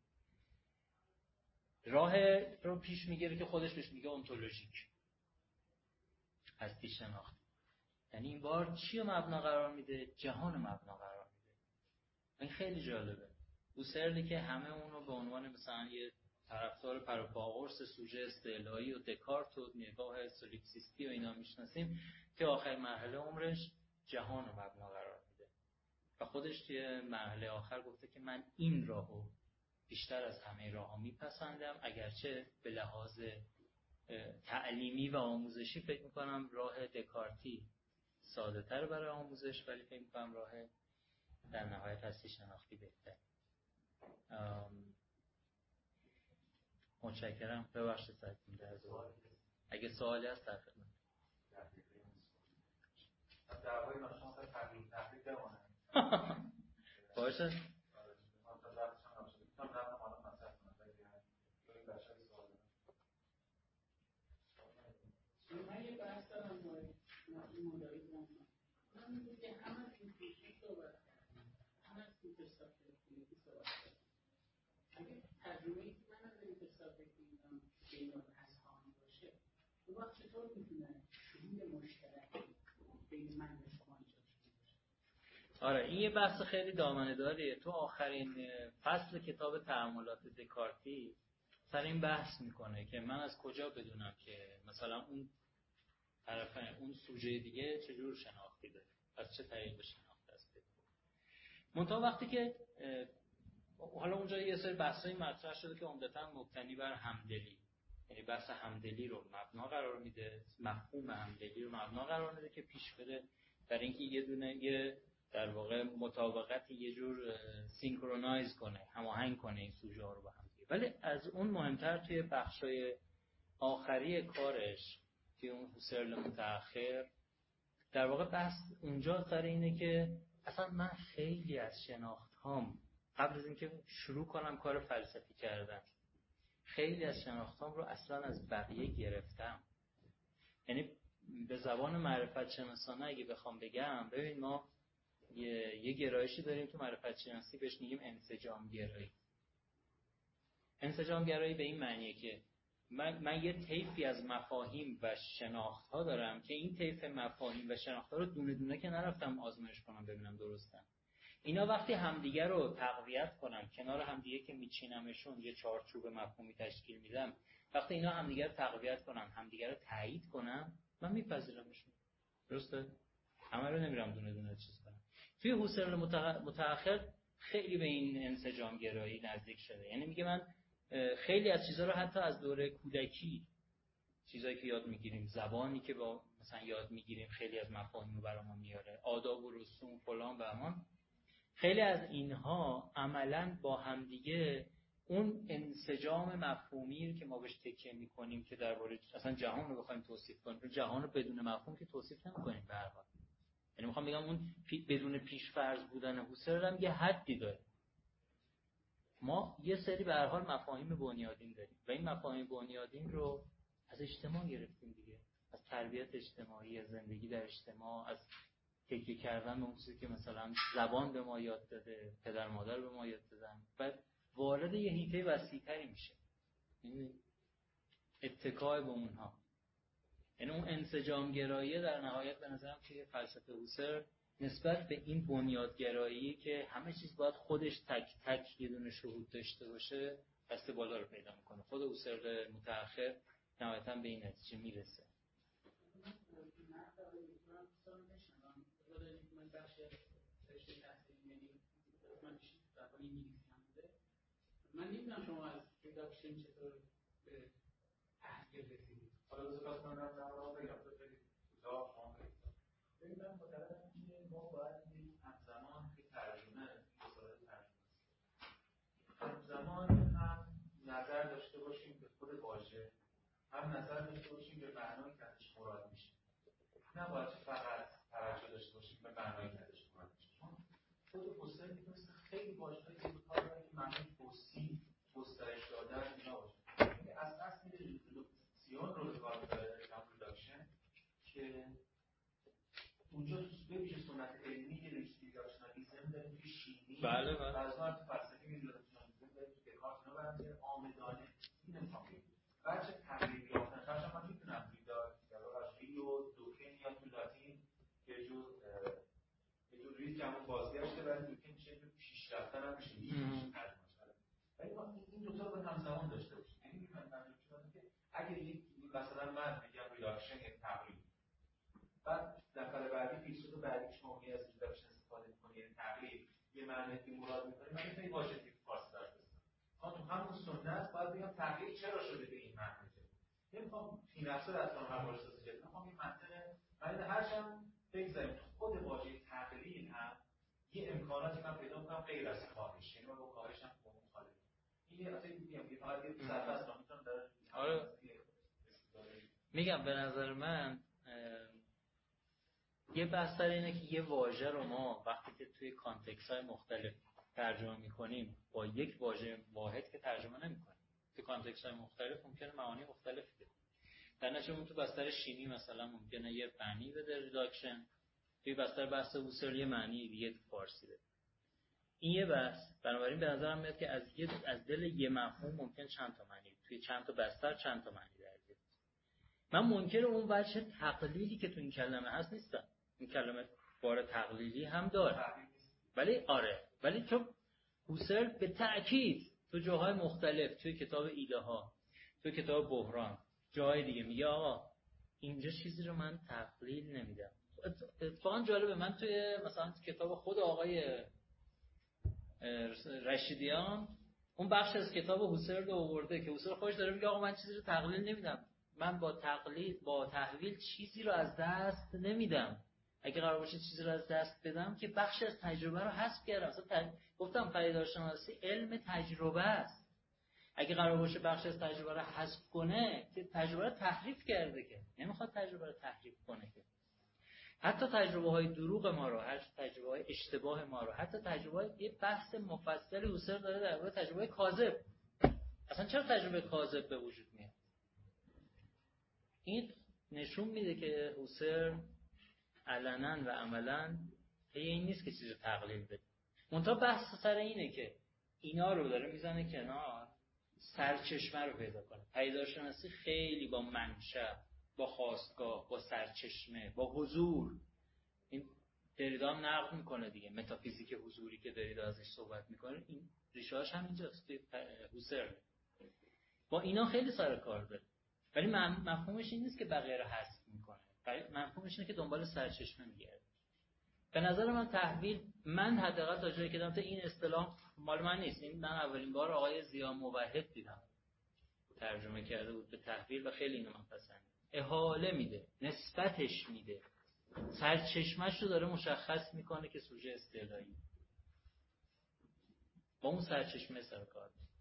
راه رو پیش میگیره که خودش بهش میگه ontologic، هستی شناختی. یعنی این بار چی رو مبنا قرار میده؟ جهان مبنا قرار میده. این خیلی جالبه. هوسرلی که همه اون رو به عنوان مثلا یه طرفدار پروپاقرص سوژه استعلایی و دکارت و نگاه سولیپسیستی و اینا میشناسیم، که آخر مرحله عمرش جهان رو مبنا قرار میده و خودش توی مرحله آخر گفته که من این راهو بیشتر از همه راه‌ها میپسندم، اگرچه به لحاظ تعلیمی و آموزشی فکر میکنم راه دکارتی ساده تر برای آموزش، ولی فکر میکنم راه در نهایت هستی شناختی بهتر. متشکرم. ببخشید ساعتون در زمان. اگه سوالی هست در خدمت. دعوای ناشناس تحقیق بمونه. باشه. من یه بحث دارم مداری کنم. من میگم که همه از این پیشی صحبت کردم، همه از این پرسپکتیوی صحبت کردم. اگه ترجمه‌ای که من از این پرسپکتیوی میدم بین اذهانی باشه، اون وقت چطور میتونه شهود مشترکی بین من و شما ایجاد باشه؟ آره این یه بحث خیلی دامنه داریه. تو آخرین فصل کتاب تأملات دکارتی سر این بحث میکنه که من از کجا بدونم که مثلا اون طرف اون سوژه دیگه چجور شناختی داره، از چه طریق به شناخت است. منتها وقتی که حالا اونجا یه سری بحثایی مطرح شده که عمدتاً مبتنی بر همدلی، یعنی بحث همدلی رو مبنا قرار میده، مفهوم همدلی رو مبنا قرار میده که پیش بره برای اینکه یه دونه یه در واقع مطابقت یه جور سینکرونایز کنه، هماهنگ کنه این سوژه ها رو با هم دیگه. ولی از اون مهمتر توی بخشای آخری کارش که اون هوسرل متأخر در واقع بحث اونجا سر اینه که اصلا من خیلی از شناخت هام قبل از اینکه شروع کنم کار فلسفی کردن، خیلی از شناخت هام رو اصلا از بقیه گرفتم. یعنی به زبان معرفت شناسانه اگه بخوام بگم، ببین ما یه گرایشی داریم تو معرفت شناسی بهش میگیم انسجام گرایی. انسجام گرایی به این معنیه که من یه طیفی از مفاهیم و شناخت‌ها دارم که این طیف مفاهیم و شناخت‌ها رو دونه دونه که نرفتم آزمایش کنم ببینم درستن. اینا وقتی همدیگه رو تقویت کنم، کنار همدیگه که میچینمشون یه چارچوب مفهومی تشکیل میدم، وقتی اینا همدیگه رو تقویت کنم، همدیگه رو تایید کنم، من میپذیرمشون. درسته؟ همه رو نمیرم دونه دونه چیز کنم. توی هوسرل متأخر خیلی به این انسجام گرایی نزدیک شده. یعنی میگه من خیلی از چیزها رو حتی از دوره کودکی، چیزایی که یاد میگیریم، زبانی که با مثلا یاد میگیریم، خیلی از مفاهیم رو برامون میاره، آداب و رسوم فلان و همان، خیلی از اینها عملاً با همدیگه اون انسجام مفهومی که ما بهش تکیه میکنیم که درباره اصلا جهان رو بخوایم توصیف کنیم، جهان رو بدون مفهوم که توصیف نمی‌کنیم به هر حال. یعنی میخوام بگم اون بدون پیش فرض بودن هوسرل هم یه حدی داره. ما یه سری به هر حال مفاهیم بنیادین داریم و این مفاهیم بنیادین رو از اجتماع گرفتیم دیگه، از تربیت اجتماعی، از زندگی در اجتماع، از تکیه کردن به اون چیزی که مثلا زبان به ما یاد داده، پدر مادر به ما یاد دادن، بعد وارد یه حیطه وسیع‌تری میشه، یعنی اتکای به اونها. یعنی اون انسجامگرایی در نهایت به نظرم که فلسفه هوسر نسبت به این بنیادگرایی که همه چیز باید خودش تک تک یه دونه شهود داشته باشه دست بالا رو پیدا میکنه. خود هوسر متأخر نهایتاً به این نتیجه میرسه. من نمیدونم شما از ریداکشن چطور به تحقیق رسیدید. حالا بذار من رو بگم تو خیلی کوتاه شما بگید. من معتقدم که ما باید همزمان که ترجمه همزمان هم نظر داشته باشیم به خود واژه، هم نظر داشته باشیم به معنایی که ازش مراد میشه. نباید فقط توجه داشته باشیم به معنایی که ازش مراد میشه. چون خود هوسر میتونست خیلی واژه‌های کار کنه که معنی توصیف، گسترش دادن اینا باشه. از اصل ریداکسیون رو کار می‌کنه ریداکشن که اونجا به ویژه سنت علمی ریداکشنالیسم داریم که شیمی بله بعضا تو فلسفه ریداکشنالیسم داریم که دکارت اینا برمی‌گره عامدانه این نمی‌خوام بگم. بچه تقریبی یافتن خواهشم من میتونم ریداکشنی و دوکن یا تو لاتین یه جور ریز که همون بازگشته ولی دوکن میشه پیش رفتن هم میشه ولی ما این دوتا رو همزمان داشته باشیم. یعنی من که اگر یک مثلا من میگم ریداکشن یک تقریب، بعد نفر بعدی فیلسوف بعدی شما میگه از ریداکشن استفاده می‌کنی یعنی تقریب یه معنی که مراد می‌کنه، من میتونم واژه که فارسی داشته باشم. اما تو همون سنت باید بگم تقریب چرا شده به این معنی. نمی‌خوام این نفسه از اون هر واسه سازی می‌خوام این منطقه من هرچند بگذاریم تو خود واژه تقلیل هم یه امکاناتی من پیدا می‌کنم غیر از کاهش، یعنی من با کاهش هم مخالفم. این اصلا میگم یه فقط یه صرفه است میتونم میگم به نظر من یه بحث سر اینه که یه واژه رو ما وقتی که توی کانتکست‌های مختلف ترجمه می‌کنیم با یک واژه واحد که ترجمه نمی‌کنیم. توی کانتکست‌های مختلف ممکنه معانی مختلف بده. در نتیجه تو بستر شیمی مثلا ممکنه یه معنی بده ریداکشن، توی بستر بحث هوسر یه معنی دیگه تو فارسی بده. این یه بحث. بنابراین به نظرم میاد که از دل یه مفهوم ممکن چند تا معنی توی چند تا بستر چند تا معنی در بیاد. من منکر اون وجه تقلیلی که تو این کلمه هست نیستم. این کلمه بار تقلیلی هم داره. ولی چون هوسر به تأکید تو جاهای مختلف توی کتاب ایده ها، توی کتاب بحران، جاهای دیگه میگه آقا اینجا چیزی رو من تقلیل نمیدم. اتفاقا جالبه من توی مثلا کتاب خود آقای رشیدیان اون بخش از کتاب هوسر رو آورده که هوسر خودش داره میگه آقا من چیزی رو تقلیل نمیدم. من با تحویل چیزی رو از دست نمیدم. اگه قرار باشه چیزی رو از دست بدم که بخش از تجربه رو حذف کردم. مثلا گفتم پدیدارشناسی علم تجربه است. اگه قرار باشه بخش از تجربه رو حذف کنه که تجربه رو تحریف کرده، که نمیخواد تجربه رو تحریف کنه، که حتی تجربه های دروغ ما رو، حتی تجربه های اشتباه ما رو، حتی تجربه های یه بحث مفصلی هوسر داره درباره تجربه کاذب. اصلا چرا تجربه کاذب به وجود میاد؟ این نشون میده که هوسر علنا و عملا این نیست که چیزی تقلیل بده. منتها بحث سر اینه که اینا رو داره میزنه کنار، سرچشمه رو پیدا کنه. پدیدارشناسی خیلی با منشأ، با خاستگاه، با سرچشمه، با حضور، این دریدا هم نقد میکنه دیگه، متافیزیک حضوری که دریدا ازش صحبت میکنه این ریشه‌اش هم اینجاست توی هوسر. با اینا خیلی سر کار داره، ولی مفهومش این نیست که بقیه رو حذف میکنه. مفهومش اینه که دنبال سرچشمه میگرده. به نظر من تحویل، من حداقل تا جایی که دیدم این اصطلاح مال من نیست، این من اولین بار آقای ضیا موحد دیدم ترجمه کرده بود به تحویل و خیلی اینو من پسند. احاله میده، نسبتش میده، سرچشمه‌ش رو داره مشخص میکنه که سوژه استعلایی با اون سرچشمه سر کار.